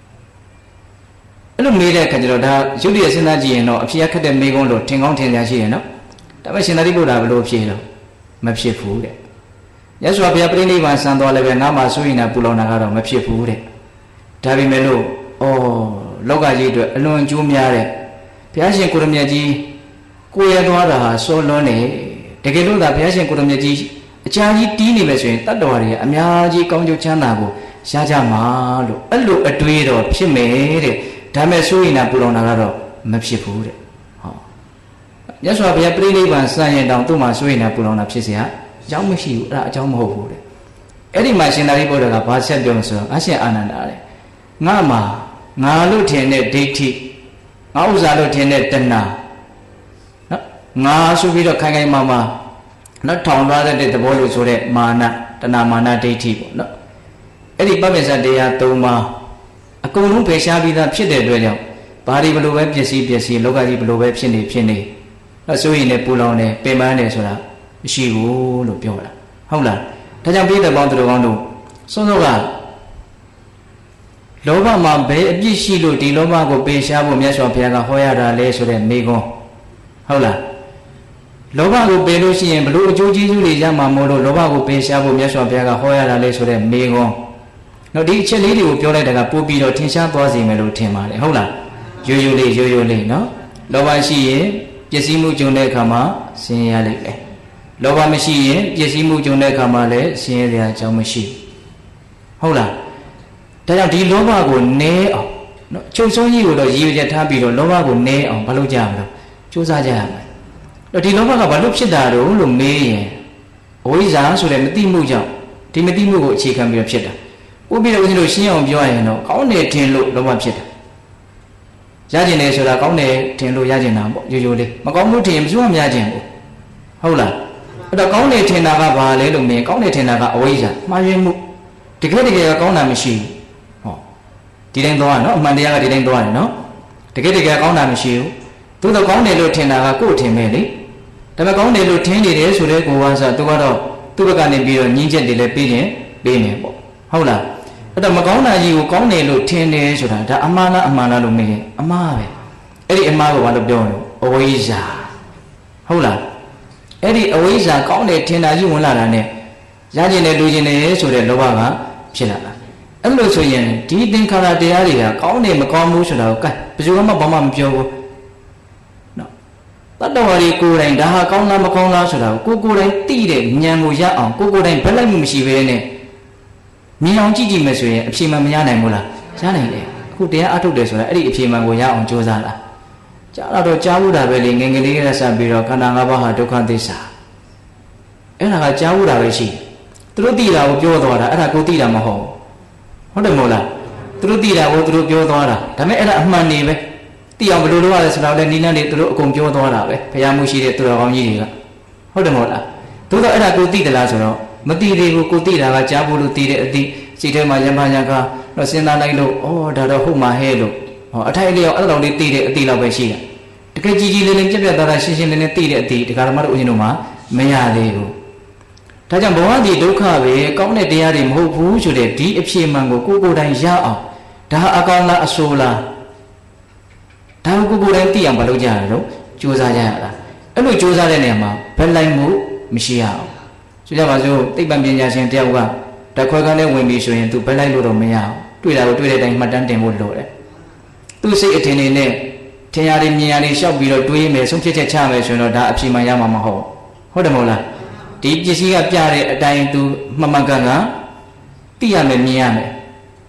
အဲ့လိုမေးတဲ့အခါကျတော့ဒါရုပ်တရက်စဉ်းစားကြည့်ရင်တော့အဖြေခက်တဲ့မေးခွန်းလို့ထင်ကောင်းထင်ရရှိတယ်နော်ဒါပေမဲ့ရှင်သာရိပုတ္တရာဘယ်လိုဖြေလို့မဖြစ်ဘူးတဲ့မြတ်စွာဘုရားပြိဋိဘံစံသွားလည်းပဲငါမှစိုးရိမ်တာပူလောင်တာကတော့မဖြစ်ဘူးတဲ့ဒါပေမဲ့လို့လောကကြီးအတွက်အလွန်အကျိုးများတဲ့ဘုရားရှင်ကိုရမြတ်ကြီးကိုရသွားတာဟာစောလွန်းနေတကယ်လို့သာဘုရားရှင်ကိုရမြတ်ကြီးအကြာကြီးတီးနေမယ်ဆိုရင်တတ္တဝါတွေကအများကြီးကောင်းကျိုးချမ်းသာကိုရကြမှာလို့အဲ့လိုအတွေးတော့ဖြစ်မယ်တဲ့ဒါမဲ့ဆိုရင်ပူလောင်တာကတော့မဖြစ်ဘူးတဲ့ဟောမြတ်စွာဘုရားပြိဋိဘံစံရင်တောင်သူ့မှာဆိုရင်ပူလောင်တာဖြစ်เสียအကြောင်းမရှိဘူးအဲ့ဒါအကြောင်းမဟုတ်ဘူးတဲ့အဲ့ဒီမှာရှင်သာရိပုတ္တရာကဘာဆက်ပြောလို့ဆိုတော့အရှင်အာနန္ဒာတဲ့ငါမှာငါလို့ထင်တဲ့ဒိဋ္ဌိငါဥစ္စာလို့ထင်တဲ့တဏှာနော်ငါဆိုပြီးတော့ခိုင်ခိုင်မာမာနော်ထောင်သွားတဲ့သဘောလို့ဆိုတဲ့မာနတဏှာမာနဒိဋ္ဌိပေါ့နော်အဲ့ဒီပပိစ္ဆတရား၃ပါးအကုန်လုံးဖယ်ရှားပြီးသားဖြစ်တဲ့အတွက်ကြောင့်ဘာတွေဘလို့ပဲပစ္စည်းလောကကြီးဘလို့ပဲဖြစ်နေအဲ့ဆိုရင်လည်းပူလောင်တယ်ပင်ပန်းတယ်ဆိုတာမရှိဘူးလို့ပြောတာဟုတ်လားဒါကြောင့်ပြည့်တဲ့ပေါင်းသူတော်ကောင်းတို့စွန်းစွန်းကလောဘမှာဘယ်အပြစ်ရှိလို့ဒီလောဘကိုပယ်ရှားဖို့မြတ်စွာဘုရားကဟောရတာလဲဆိုတဲ့မိကွန်းဟုတ်လားလောဘကိုပယ်လို့ရှိရင်ဘလို့အကျိုးကျေးဇူးတွေရမှာမို့လို့လောဘကိုပယ်ရှားဖို့မြတ်စွာဘုရားကဟောရတာလဲဆိုတဲ့မိကွန်းနော်ဒီအချက်လေးတွေကိုပြောလိုက်တာကပို့ပြီးတော့ထင်ရှားသွားစေမယ်လို့ထင်ပါတယ်ဟုတ်လားရိုးရိုးလေးနော်လောဘရှိရင်ပျက်စီးမှုကြုံတဲ့အခါမှာဆင်းရဲရလိမ့်မယ်လောဘမရှိရင်ပျက်စီးမှုကြုံတဲ့အခါမှာလည်းဆင်းရဲတဲ့အကြောင်းမရှိဟုတ်လားဒါကြောင့်ဒီလောဘကိုနည်းအောင်နော်ချုပ်ဆုံးကြီးကိုတော့ရည်ရွယ်ချက်ထားပြီးတော့လောဘကိုနည်းအောင်ဘာလုပ်ကြမလဲစူးစမ်းကြရမယ်တော့ဒီလောဘကဘာလို့ဖြစ်တာတော့လို့မေးရင်အဝိဇ္ဇာဆိုတဲ့မသိမှုကြောင့်ဒီမသိမှုကိုအခြေခံပြီးတော့ဖြစ်တာဥပ္ပိတော့ဦးဇင်းတို့ရှင်းအောင်ပြောရရင်တော့ကောင်းတယ်ထင်လို့လောဘဖြစ်တာရကျင်တယ်ဆိုတာကောင်းတယ်ထင်လို့ရကျင်တာပေါ့ရိုးလေးမကောင်းမှုထင်ရင်ဘယ်သူမှမရကျင်ဘူးဟုတ်လားအဲ့တော့ကောင်းတယ်ထင်တာကဘာလဲလို့မေးကောင်းတယ်ထင်တာကအဝိဇ္ဇာမှားယွင်းမှုတကယ်ကကောင်းတာမရှိဘူးဟောဒီတိုင်းသွားနော်အမှန်တရားကဒီတိုင်းသွားတယ်နော်တကယ်ကောင်းတာမရှိဘူးသို့တော့ကောင်းတယ်လို့ထင်တာကကိုယ်ထင်ပဲလေဒါပေမဲ့ကောင်းတယ်လို့ထင်နေတယ်ဆိုတဲ့ကိုယ်ကဆိုသူကတော့သူ့ဘက်ကနေပြီးတော့ညှင်းချက်တွေလည်းပေးမယ်ပေါ့ဟုတ်လားအဲ့တော့မကောင်းတာကြီးကိုကောင်းတယ်လို့ထင်တယ်ဆိုတာဒါအမှားလားလို့မေးရင်အမှားပဲအဲ့ဒီအမှားကိုဘာလို့ပြောလဲအဝိဇ္ဇာဟုတ်လားအဲ့ဒီအဝိဇ္ဇာကောင်းတယ်ထင်တာကြီးဝင်လာတာနဲ့ရကျင်တယ်လူကျင်တယ်ဆိုတဲ့လောဘကဖြစ်လာတာအဲ့လိုဆိုရင်ဒီသင်္ခါရတရားတွေကကောင်းတယ်မကောင်းဘူးဆိုတာကိုကဲဘယ်သူမှဘာမှမပြောဘူးနော်တတ္တဝါတွေကိုယ်တိုင်ဒါဟာကောင်းလားမကောင်းလားဆိုတာကိုကိုယ်တိုင်သိတဲ့ဉာဏ်ကိုရအောင်ကိုယ်တိုင်ဘက်လိုက်မှုမရှိဘဲနဲ့မြင်အောင်ကြည့်မယ်ဆိုရင်အဖြေမှန်မရနိုင်ဘူးလားရနိုင်တယ်အခုတရားအထုတ်တယ်ဆိုတာအဲ့ဒီအဖြေမှန်ကိုရအောင်ကြိုးစားတာကြားတော့ကြားဘူးတာပဲလေငယ်ငယ်လေးကစပြီးတော့ခန္ဓာ၅ပါးဟာဒုက္ခသစ္စာအဲ့ဒါကကြားဘူးတာပဲရှိသူတို့သိတာကိုပြောသွားတာအဲ့ဒါကိုသိတာမဟုတ်ဟုတ်တယ်မို့လားသူတို့သိတာကိုသူတို့ပြောသွားတာဒါပေမဲ့အဲ့ဒါအမှန်နေပဲသိအောင်ဘယ်လိုလုပ်ရလဲဆိုတော့လည်းနိလန်းတွေသူတို့အကုန်ပြောသွားတာပဲဘုရားမှုရှိတဲ့သူတော်ကောင်းကြီးတွေကဟုတ်တယ်မို့လားသို့တော့အဲ့ဒါကိုသိသလားဆိုတော့မသိသေးဘူးကိုသိတာကကြားဖို့လို့သိတဲ့အသိစိတ်ထဲမှာယမညာကတော့စဉ်းစားလိုက်လို့ဩဒါတော့ဟုတ်မှာဟဲ့လို့ဟောအထိုက်လျောက်အဲ့လိုလေးသိတဲ့အသိလောက်ပဲရှိတာတကယ်ကြီးကြီးလေးလေးပြက်ပြက်သားသားရှင်းရှင်းလင်းလင်းသိတဲ့အသိဒကာဓမ္မတို့ဦးဇင်းတို့မှာမရသေးဘူးဒါကြောင့်ဘဝဒီဒုက္ခပဲကောင်းတဲ့တရားတွေမဟုတ်ဘူးဆိုတဲ့ဒီအဖြေမှန်ကိုကိုယ်တိုင်ရအောင်ဒါအကောင်းလားအဆိုးလားဒါကိုကိုယ်တိုင်သိအောင်မလုပ်ကြရတော့ကြိုးစားကြရတာအဲ့လိုကြိုးစားတဲ့နေရာမှာဘယ်လိုက်မှုမရှိရအောင်ဆိုကြပါစို့သိပ္ပံပညာရှင်တယောက်ကတခွဲကန်းနဲ့ဝင်ပြီးဆိုရင်သူဘယ်လိုက်လို့တော့မရအောင်တွေ့တာကိုတွေ့တဲ့အတိုင်းမှတ်တမ်းတင်ဖို့လိုတယ်သူစိတ်အထင်တွေနဲ့ထင်ရတယ်မြင်ရတယ်ရှောက်ပြီးတော့တွေးမယ်ဆုံးဖြတ်ချက်ချမယ်ဆိုရင်တော့ဒါအဖြေမှန်ရမှာမဟုတ်ဟုတ်တယ်မဟုတ်လားဒီပစ္စည်းကပြတဲ့အတိုင်းသူမှန်မှန်ကန်ကန်သိရမယ်မြင်ရမယ်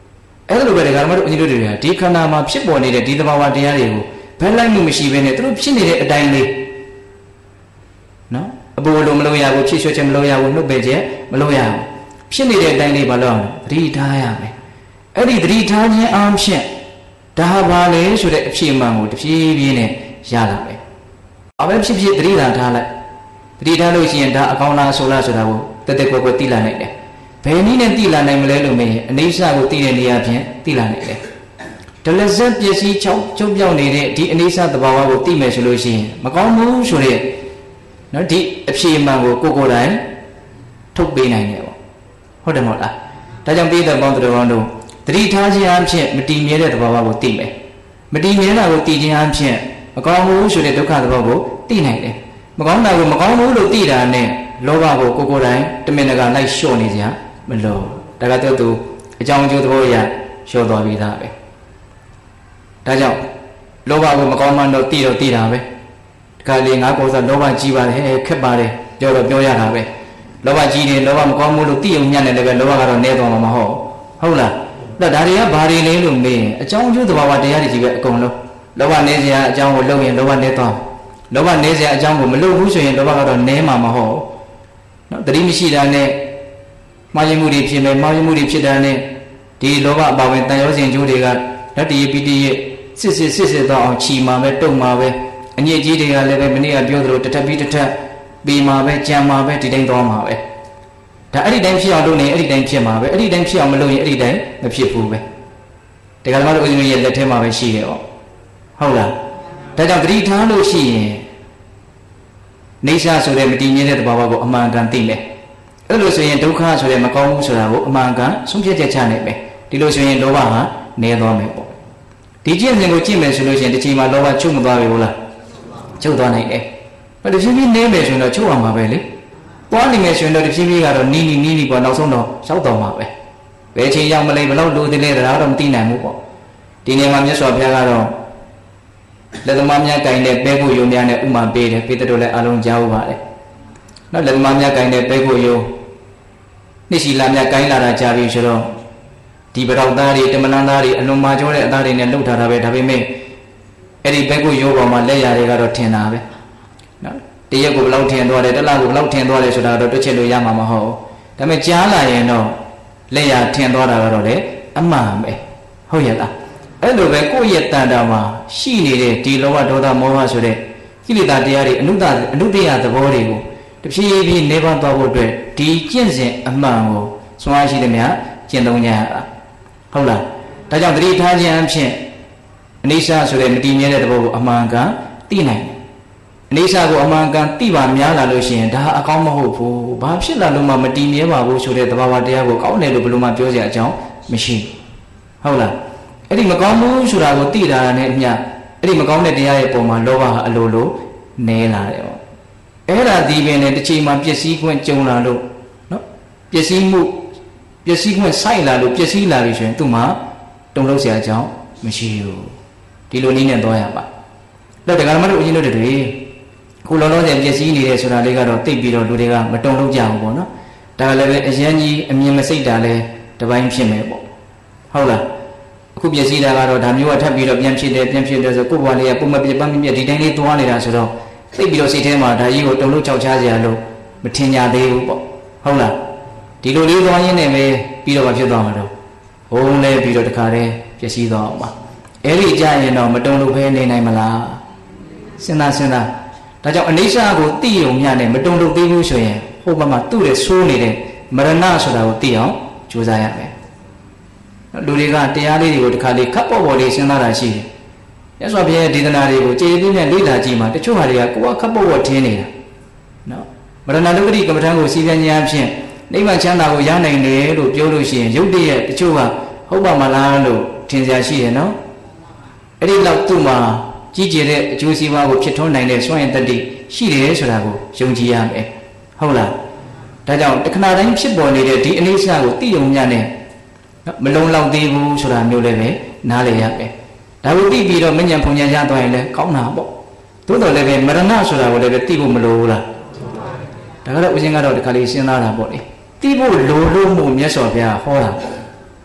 အဲ့လိုပဲဒကာမတို့ဦးဇင်းတို့တွေကဒီခန္ဓာမှာဖြစ်ပေါ်နေတဲ့ဒီသဘာဝတရားတွေကိုဘယ်လိုက်မှုမရှိဘဲနဲ့သူတို့ဖြစ်နေတဲ့အတိုင်းလေးနော်အပူလိုမလို့ရဘူးဖြစ်ရွှေ့ချက်မလို့ရဘူးနှုတ်ပယ်ချက်မလို့ရဘူးဖြစ်နေတဲ့အတိုင်းလေးဘာလို့အောင်သတိထားရမယ်အဲ့ဒီသတိထားခြင်းအားဖြင့်ဒါဘာလဲဆိုတဲ့အဖြေမှန်ကိုတဖြည်းဖြည်းနဲ့ရလာမယ်အဘယ်ဖြစ်ဖြစ်သတိထားလိုက်သတိထားလို့ရှိရင်ဒါအကောင်းလားဆိုလားဆိုတာကိုတက်တက်ကွယ်ကွယ်သိလာနိုင်တယ်ဘယ်နည်းနဲ့သိလာနိုင်မလဲလို့မေးရင်အနေဆာကိုသိတဲ့နေရာဖြင့်သိလာနိုင်တယ်ဒလဇက်ပစ္စည်းချုပ်ပြောက်နေတဲ့ဒီအနေဆာသဘာဝကိုသိမယ်ဆိုလို့ရှိရင်မကောင်းဘူးဆိုတဲ့နော်ဒီအဖြေမှန်ကိုကိုယ်တိုင်ထုတ်ပေးနိုင်တယ်ပေါ့ဟုတ်တယ်မဟုတ်လားဒါကြောင့်ပြည်သက်ပေါင်းတော်တို့သတိထားခြင်းအဖြစ်မတည်မြဲတဲ့သဘာဝကိုသိမယ်မတည်မြဲတာကိုသိခြင်းအဖြစ်မကောင်းဘူးဆိုတဲ့ဒုက္ခသဘောကိုသိနိုင်တယ်မကောင်းတာကိုမကောင်းဘူးလို့သိတာနဲ့လောဘကိုကိုယ်တိုင်တမင်တကာလိုက်လျှော့နေကြမလို့ဒါကတော့သူအကြောင်းအကျိုးသဘောအရလျှော့သွားပြီးသားပဲဒါကြောင့်လောဘကိုမကောင်းမှတော့သိတာပဲဒီကလေးငါကောစားလောဘကြီးပါတယ်ခက်ပါတယ်ပြောရတာပဲလောဘကြီးတယ်လောဘမကောင်းဘူးလို့သိုံညံ့တယ်လည်းပဲလောဘကတော့နည်းသွားမှာမဟုတ်လားဒါတွေကဘာတွေလဲလို့မေးရင်အကြောင်းအကျိုးသဘာဝတရားတွေကြီးပဲအကုန်လုံးလောဘနည်းစရာအကြောင်းကိုလုပ်ရင်လောဘနည်းသွားလောဘနည်းစရာအကြောင်းကိုမလုပ်ဘူးဆိုရင်လောဘကတော့နည်းမှာမဟုတ်နော်တတိမရှိတာနဲ့မှားယွင်းမှုတွေဖြစ်မယ်မှားယွင်းမှုတွေဖြစ်တာနဲ့ဒီလောဘအပါဝင်တန်ရောစဉ်ကျိုးတွေကလက်တရပိတိရဲ့စစ်တော့အောင်ချီမှာပဲတုံမှာပဲအညစ်အကြေးတွေကလည်းပဲမနေ့ကပြောသလိုတစ်ထပ်ပြီးတစ်ထပ်ပြီးမှာပဲကြံမှာပဲဒီတိုင်းသွားမှာပဲဒါအဲ့ဒီတိုင်းဖြစ်အောင်လုပ်နေအဲ့ဒီတိုင်းဖြစ်မှာပဲအဲ့ဒီတိုင်းဖြစ်အောင်မလုပ်ရင်အဲ့ဒီတိုင်းမဖြစ်ဘူးပဲဒါကလည်းဦးဇင်းတို့ရဲ့လက်ထဲမှာပဲရှိတယ်ပေါ့ဟုတ်လားဒါကြောင့်သတိထားလို့ရှိရင်နေရှာဆိုတဲ့မတည်ငြိမ်တဲ့သဘာဝကိုအမှန်ကန်သိမယ်အဲ့လိုဆိုရင်ဒုက္ခဆိုတဲ့မကောင်းဘူးဆိုတာကိုအမှန်ကန်ဆုံးဖြတ်ချက်ချနိုင်မယ်ဒီလိုဆိုရင်လောဘဟာနည်းသွားမယ်ပေါ့ဒီကျင့်စဉ်ကိုကျင့်မယ်ဆိုလို့ရှိရင်တစ်ချိန်မှာလောဘချုပ်မသွားပြီဟုတ်လားချုပ်သွားနိုင်တယ်ဘာတဖြည်းဖြည်းနည်းမယ်ဆိုရင်တော့ချုပ်အောင်ပါပဲလေပွားနေမယ်ဆိုရင်တော့တဖြည်းဖြည်းကတော့နီးပေါ့နောက်ဆုံးတော့ရောက်တော့မှာပဲဘယ်ချိန်ရောက်မလဲဘယ်လောက်လိုသေးလဲဒါတော့မသိနိုင်ဘူးပေါ့ဒီနေရာမှာမြတ်စွာဘုရားကတော့လက်သမားများကင်တဲ့ပဲဖို့ယုံများနဲ့ဥမာပေးတယ်ပေးတဲ့တို့လည်းအလုံးကြားဥပါတယ်နောက်လက်သမားများကင်တဲ့ပဲဖို့ယုံနှစ်ရှိလာများကင်လာတာကြားပြီဆိုတော့ဒီပရောက်သားတွေတမလန်သားတွေအလွန်မာကျောတဲ့အသားတွေနဲ့လှုပ်ထားတာပဲဒါပေမဲ့အဲ့ဒီပဲဖို့ယုံပေါ်မှာလက်ရတွေကတော့ထင်တာပဲနော်တရက်ကိုဘယ်လောက်ထင်သွားတယ်တစ်လကိုဘယ်လောက်ထင်သွားတယ်ဆိုတာတော့တွက်ချက်လို့ရမှာမဟုတ်ဘူးဒါပေမဲ့ကြားလာရင်တော့လက်ရထင်သွားတာကတော့လေအမှန်ပဲဟုတ်ရဲ့လားအဲ့လိုပဲကိုယ့်ရဲ့တန်တာမှာရှိနေတဲ့ဒီလောဘဒေါသမောဟဆိုတဲ့ကိလေသာတရားတွေအနုတ္တယသဘောတွေကိုတဖြည်းဖြည်းနေပါသွားဖို့အတွက်ဒီကျင့်စဉ်အမှန်ကိုစွမ်းအားရှိသမျှကျင့်သုံးကြရတာဟုတ်လားဒါကြောင့်သတိထားခြင်းအဖြစ်အနိစ္စဆိုတဲ့မတည်မြဲတဲ့သဘောကိုအမှန်ကန်သိနိုင်တယ်အနိစ္စကိုအမှန်ကန်သိပါများလာလို့ရှိရင်ဒါအကောင်းမဟုတ်ဘူးဘာဖြစ်လာလို့မှမတည်မြဲပါဘူးဆိုတဲ့သဘာဝတရားကိုကောင်းတယ်လို့ဘယ်လိုမှပြောစရာအကြောင်းမရှိဟုတ်လားအဲ့ဒီမကောင်းဘူးဆိုတာကိုသိတာနဲ့အမျှအဲ့ဒီမကောင်းတဲ့တရားရဲ့ပုံမှာလောဘဟာအလိုလိုနည်းလာတယ်ပေါ့အဲ့ဒါဒီပင်နဲ့တစ်ချိန်မှာပျက်စီးခွင့်ကြုံလာလို့နော်ပျက်စီးခွင့်စိုက်လာလို့ပျက်စီးလာပြီဆိုရင်သူ့မှာတုံ့လောက်စရာအကြောင်းမရှိဘူးဒီလိုနည်းနဲ့သွားရပါတော့တရားမတို့အရင်တို့တွေခုလောလောဆယ်ပျက်စီးနေတယ်ဆိုတာလေးကတော့သိပြီးတော့လူတွေကမတုံ့လောက်ကြဘူးပေါ့နော်ဒါကလည်းပဲအရင်ကြီးအမြင်မစိတ်တာလဲတပိုင်းဖြစ်မယ်ပေါ့ဟုတ်လားအခုပျက်စီးတာကတော့ဒါမျိုးကထပ်ပြီးတော့ပြန်ဖြစ်တယ်ဆိုကိုယ့်ဘဝလေးကပုံမပြတ်ပန်းပြတ်ဒီတိုင်းလေးသွားနေတာဆိုတော့သိပြီးတော့စိတ်ထဲမှာဒါကြီးကိုတုံလို့ကြောက်ချစရာလို့မထင်ကြသေးဘူးပေါ့ဟုတ်လားဒီလိုလေးသွားရင်းနဲ့ပဲပြီးတော့မဖြစ်သွားမှာတော့ဘုံလဲပြီးတော့တခါတည်းပျက်စီးသွားအောင်ပါအဲ့ဒီကြရင်တော့မတုံလို့ပဲနေနိုင်မလားစဉ်းစားဒါကြောင့်အနိစ္စကိုသိရုံမျှနဲ့မတုံလို့သေးဘူးဆိုရင်ဟိုဘက်မှာသူ့ရဲ့ဆိုးနေတဲ့မရဏဆိုတာကိုသိအောင်ကြိုးစားရမယ်လူတွေကတရားလေးတွေကိုတစ်ခါလေးခပ်ပေါ်လေးစဉ်းစားတာရှိတယ်။ရသော်ဘုရားဒေသနာတွေကိုကြည်ပြင်းနဲ့လေ့လာကြည့်မှတချို့ဟာတွေကကိုယ်ကခပ်ပေါ်ထင်းနေတာ။နော်။မရဏဒုက္ခတိကမ္မထံကိုစီးပြန်ခြင်းအဖြစ်နိဗ္ဗာန်ချမ်းသာကိုရနိုင်တယ်လို့ပြောလို့ရှိရင်ရုပ်တရက်တချို့ကဟုတ်ပါမလားလို့ထင်စရာရှိတယ်နော်။အဲ့ဒီလောက်သူ့မှာကြီးကျယ်တဲ့အကျိုးစီးပွားကိုဖြစ်ထွန်းနိုင်တဲ့စွမ်းရည်တတ္တိရှိတယ်ဆိုတာကိုယုံကြည်ရမယ်။ဟုတ်လား။ဒါကြောင့်တခဏတိုင်းဖြစ်ပေါ်နေတဲ့ဒီအနိစ္စကိုသိုံညံ့တဲ့မလုံလောက်သေးဘူးဆိုတာမျိုးလည်းပဲနားလည်ရမယ်ဒါကိုသိပြီးတော့မဉ္ဇဉ်ဖုန်ဉ္ဇဉ်ရသွားရင်လည်းကောင်းတာပေါ့သို့တော်လည်းပဲမရဏဆိုတာကိုလည်းပဲသိဖို့မလိုဘူးလားဒါကတော့ဦးဇင်းကတော့ဒီခါလေးစဉ်းစားတာပေါ့လေသိဖို့လိုလို့မို့မြတ်စွာဘုရားဟောတာ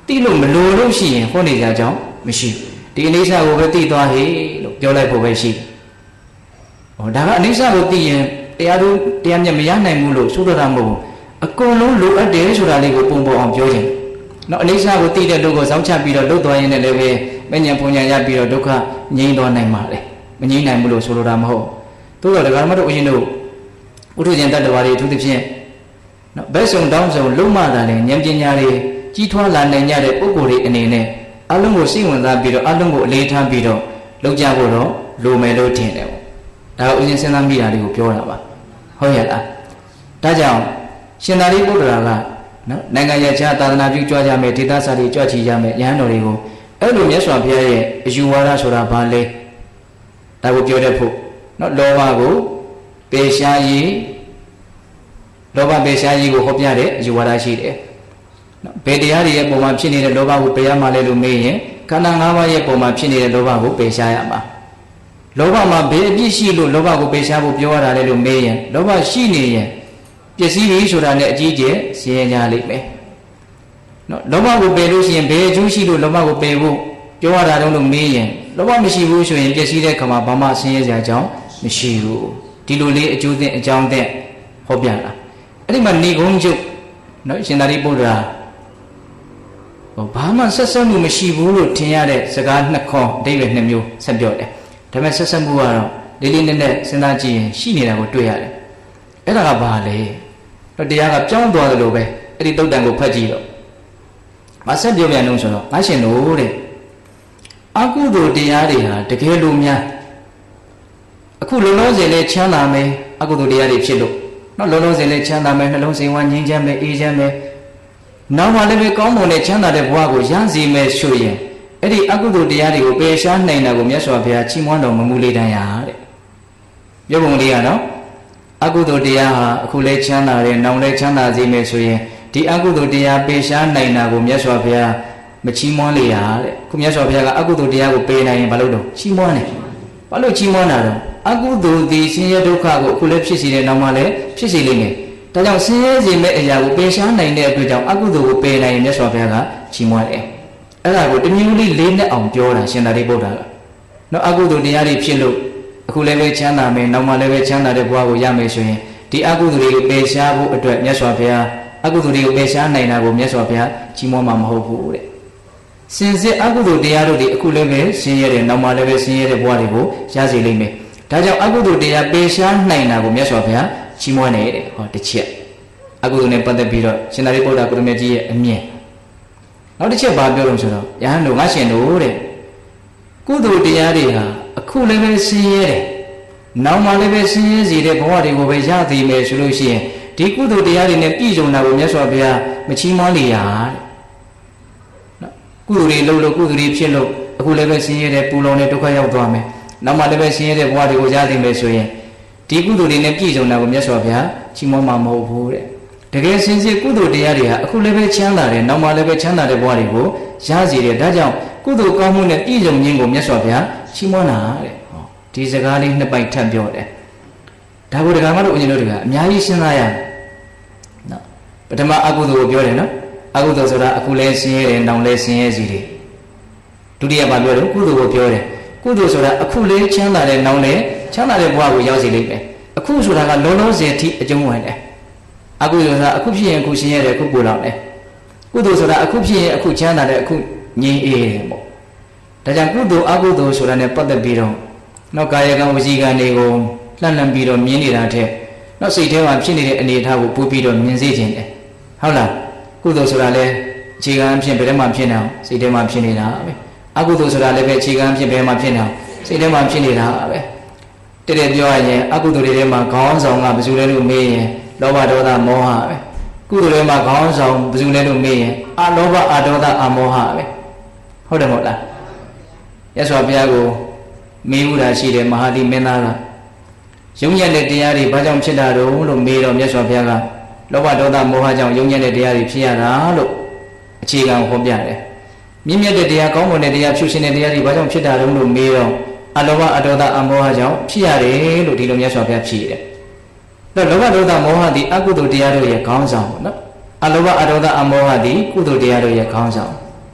တိလို့မလိုလို့ရှိရင်ဟောနေကြကြောင်းမရှိဒီအိဋ္ဌကိုပဲတိသွားဟေလို့ပြောလိုက်ဖို့ပဲရှိဟောဒါကအိဋ္ဌကိုသိရင်တရားတို့တရားမြတ်မရနိုင်ဘူးလို့ဆိုတော့တာမဟုတ်ဘူးအကုန်လုံးလိုအပ်တယ်ဆိုတာလေးကိုပုံပေါ်အောင်ပြောခြင်းနော်အိဋ္ဌကိုသိတဲ့လူကိုစောင့်ချပြီးတော့လှုပ်သွားရင်းနဲ့လည်းပဲမဉ္ဇဉ်ပုံညာရပြီးတော့ဒုက္ခငြိမ်းသွားနိုင်ပါလေမငြိမ်းနိုင်ဘူးလို့ဆိုလိုတာမဟုတ်သို့တော်ဒကာမတို့အရင်တို့ဥထုဇဉ်တတ္တဝါတွေအထူးသဖြင့်နော်ဘက်စုံတောင်းစုံလုံးမတာလည်းဉာဏ်ပညာတွေကြီးထွားလာနိုင်ကြတဲ့ပုဂ္ဂိုလ်တွေအနေနဲ့အလုံးကိုစိတ်ဝင်စားပြီးတော့အလုံးကိုအလေးထားပြီးတော့လုပ်ကြဖို့တော့လိုမယ်လို့ထင်တယ်ပေါ့ဒါကဥစဉ်စဉ်းစားမိတာလေးကိုပြောတာပါဟုတ်ရဲ့လားဒါကြောင့်ရှင်သာရိပုတ္တရာကနော်နိုင်ငံရဲ့ခြားသာသနာပြုကြွကြမယ်ဒေသစာတွေကြွချီကြမယ်ယဟန်တော်တွေကိုအဲ့လိုမြတ်စွာဘုရားရဲ့အယူဝါဒဆိုတာဘာလဲဒါကိုပြောတတ်ဖို့နော်လောဘကိုပေရှားရေးလောဘပေရှားရေးကိုဟောပြတဲ့အယူဝါဒရှိတယ်နော်ဘယ်တရားတွေရဲ့ပုံမှာဖြစ်နေတဲ့လောဘကိုပယ်ရမှာလဲလို့မေးရင်ခန္ဓာ၅ပါးရဲ့ပုံမှာဖြစ်နေတဲ့လောဘကိုပယ်ရှားရမှာလောဘမှာဘယ်အပြစ်ရှိလို့လောဘကိုပယ်ရှားဖို့ပြောရတာလဲလို့မေးရင်လောဘရှိနေရင်ပစ္စည်းကြီးဆိုတာနဲ့အကြီးကျယ်ဆင်းရဲကြလိမ့်မယ်နော်လောဘကိုပယ်လို့ရှိရင်ဘယ်အကျိုးရှိလို့လောဘကိုပယ်ဖို့ပြောရတာတုံးလို့မေးရင်လောဘမရှိဘူးဆိုရင်ပစ္စည်းတဲ့ခါမှာဘာမှဆင်းရဲစရာအကြောင်းမရှိဘူးဒီလိုလေးအကျိုးသင့်အကြောင်းသင့်ဟောပြတာအဲ့ဒီမှာဏိဂုံးကျုပ်နော်ရှင်သာရိပုတ္တရာဘာမှဆက်ဆက်မှုမရှိဘူးလို့ထင်ရတဲ့စကားနှစ်ခွန်းအဓိပ္ပာယ်နှစ်မျိုးဆက်ပြောတယ်ဒါပေမဲ့ဆက်ဆက်မှုကတော့လေးလေးနက်နက်စဉ်းစားကြည့်ရင်ရှိနေတာကိုတွေ့ရတယ်အဲ့ဒါကဘာလဲတော့တရားကပြောင်းသွားတယ်လို့ပဲအဲ့ဒီတုတ်တန်ကိုဖတ်ကြည့်တော့မဆက်ပြောပြန်လို့ဆိုတော့ငါရှင်တို့တဲ့အကုသိုလ်တရားတွေဟာတကယ်လို့များအခုလုံးလုံးစင်နဲ့ချမ်းသာမယ်အကုသိုလ်တရားတွေဖြစ်လို့နော်လုံးလုံးစင်နဲ့ချမ်းသာမယ်နှလုံးစိမ်ဝမ်းငြိမ်းချမ်းမယ်အေးချမ်းမယ်နောက်မှလည်းပဲကောင်းမွန်တဲ့ချမ်းသာတဲ့ဘဝကိုရစီမယ်ဆိုရင်အဲ့ဒီအကုသိုလ်တရားတွေကိုပယ်ရှားနိုင်တာကိုမြတ်စွာဘုရားချီးမွမ်းတော်မမူလေတန်ရာတဲ့ပြောပုံလေးကနော်အကုသိုလ်တရားဟာအခုလဲချမ်းသာတယ်နောက်လဲချမ်းသာစေမယ်ဆိုရင်ဒီအကုသိုလ်တရားပယ်ရှားနိုင်တာကိုမြတ်စွာဘုရားမချီးမွမ်းလေရတဲ့ခုမြတ်စွာဘုရားကအကုသိုလ်တရားကိုပယ်နိုင်ရင်ဘာလို့တော့ချီးမွမ်းတယ်ဘာလို့ချီးမွမ်းတာတော့အကုသိုလ်ဒီဆင်းရဲဒုက္ခကိုအခုလဲဖြစ်စီတဲ့နောက်မှလည်းဖြစ်စီလိမ့်မယ်ဒါကြောင့်ဆင်းရဲစေမဲ့အရာကိုပယ်ရှားနိုင်တဲ့အတွက်ကြောင့်အကုသိုလ်ကိုပယ်နိုင်ရင်မြတ်စွာဘုရားကချီးမွမ်းတယ်အဲ့ဒါကိုတမျိုးလေးလေးနဲ့အောင်ပြောတာရှင်သာရိပုတ္တရာကနော်အကုသိုလ်တရားတွေဖြစ်လို့အခုလည်းပဲချမ်းသာမယ်နောက်မှလည်းပဲချမ်းသာတဲ့ဘဝကိုရမယ်ဆိုရင်ဒီအကုသိုလ်တွေကိုပယ်ရှားဖို့အတွက်မြတ်စွာဘုရားအကုသိုလ်တွေကိုပယ်ရှားနိုင်တာကိုမြတ်စွာဘုရားချီးမွမ်းမှာမဟုတ်ဘူးတဲ့စင်စစ်အကုသိုလ်တရားတို့ဒီအခုလည်းပဲဆင်းရဲတယ်နောက်မှလည်းပဲဆင်းရဲတဲ့ဘဝတွေကိုရစေလိမ့်မယ်ဒါကြောင့်အကုသိုလ်တရားပယ်ရှားနိုင်တာကိုမြတ်စွာဘုရားချီးမွမ်းနေတဲ့ဟောတစ်ချက်အကုသိုလ်နဲ့ပတ်သက်ပြီးတော့ရှင်သာရိပုတ္တရာကိုရမကြီးရဲ့အမြင်နောက်တစ်ချက်ဘာပြောလို့ဆိုတော့ယဟန်တို့ငါရှင်တို့တဲ့ကုသိုလ်တရားတွေဟာအခုလည်းပဲဆင်းရဲတယ်နောက်မှလည်းပဲဆင်းရဲစေတဲ့ဘဝတွေကိုပဲရသေးမယ်ဆိုလို့ရှိရင်ဒီကုသိုလ်တရားတွေနဲ့ပြည့်စုံတာကိုမြတ်စွာဘုရားမချီးမွမ်းလေရတဲ့နော်ကုသိုလ်တွေလုပ်လို့ကုသိုလ်တွေဖြစ်လို့အခုလည်းပဲဆင်းရဲတဲ့ပူလောင်တဲ့ဒုက္ခရောက်သွားမယ်နောက်မှလည်းပဲဆင်းရဲတဲ့ဘဝတွေကိုရသေးမယ်ဆိုရင်ဒီကုသိုလ်တွေနဲ့ပြည့်စုံတာကိုမြတ်စွာဘုရားချီးမွမ်းမှာမဟုတ်ဘူးတဲ့တကယ်စင်စစ်ကုသိုလ်တရားတွေဟာအခုလည်းပဲချမ်းသာတယ်နောက်မှလည်းပဲချမ်းသာတဲ့ဘဝတွေကိုရစေတယ်ဒါကြောင့်ကုသိုလ်ကောင်းမှုနဲ့ပြည့်စုံခြင်းကိုမြတ်စွာဘုရားချီးမွမ်းတာတဲ့ဟောဒီစကားလေးနှစ်ပိုက်ထပ်ပြောတယ်ဒါကိုဒကာမတို့အရင်တို့ကအများကြီးစဉ်းစားရမယ်နော်ပထမအကုသိုလ်ကိုပြောတယ်နော်အကုသိုလ်ဆိုတာအခုလည်းဆင်းရဲတယ်နောက်လည်းဆင်းရဲစီတယ်ဒုတိယဘာပြောတယ်ကုသိုလ်ကိုပြောတယ်ကုသိုလ်ဆိုတာအခုလည်းချမ်းသာတယ်နောက်လည်းချမ်းသာတဲ့ဘဝကိုရောက်စေလိမ့်မယ်အခုဆိုတာကလုံးလုံးစင်ထိအကျုံးဝင်တယ်အကုသိုလ်ဆိုတာအခုဖြစ်ရင်အခုဆင်းရဲတယ်အခုပူလောင်တယ်ကုသိုလ်ဆိုတာအခုဖြစ်ရင်အခုချမ်းသာတယ်အခုငြိမ်းအေးတယ်ပေါ့ဒါကြောင့်ကုသိုလ်အကုသိုလ်ဆိုတာနဲ့ပတ်သက်ပြီးတော့နောက်ကာယကံဝစီကံတွေကိုလှမ်းလှမ်းပြီးတော့မြင်နေတာထက်နောက်စိတ်ထဲမှာဖြစ်နေတဲ့အနေအထားကိုပို့ပြီးတော့မြင်စေခြင်းတယ်ဟုတ်လားကုသိုလ်ဆိုတာလည်းအခြေခံအဖြစ်ဘယ်ထဲမှာဖြစ်နေအောင်စိတ်ထဲမှာဖြစ်နေတာပဲအကုသိုလ်ဆိုတာလည်းပဲအခြေခံအဖြစ်ဘယ်မှာဖြစ်နေအောင်စိတ်ထဲမှာဖြစ်နေတာပဲတကယ်ပြောရရင်အကုသိုလ်တွေထဲမှာခေါင်းဆောင်ကဘယ်သူလဲလို့မေးရင်လောဘဒေါသမောဟပဲကုသိုလ်တွေမှာခေါင်းဆောင်ဘယ်သူလဲလို့မေးရင်အလောဘအဒေါသအမောဟပဲဟုတ်တယ်မဟုတ်လားရသော်ဘုရားကိုမေးဦးတာရှိတယ်မဟာတိမင်းသားကယုံညံ့တဲ့တရားတွေဘာကြောင့်ဖြစ်တာတော့လို့မေးတော့မြတ်စွာဘုရားကလောဘဒေါသမောဟကြောင့်ယုံညံ့တဲ့တရားတွေဖြစ်ရတာလို့အခြေခံဟောပြတယ်မြင့်မြတ်တဲ့တရားကောင်းမွန်တဲ့တရားဖြူရှင်တဲ့တရားတွေဘာကြောင့်ဖြစ်တာတော့လို့မေးတော့အလောဘအဒေါသအမောဟကြောင့်ဖြစ်ရတယ်လို့ဒီလိုမြတ်စွာဘုရားဖြေတယ်တော့လောဘဒေါသမောဟသည်အကုသိုလ်တရားတို့ရဲ့ခေါင်းဆောင်ပေါ့နော်အလောဘအဒေါသအမောဟသည်ကုသိုလ်တရားတို့ရဲ့ခေါင်းဆောင်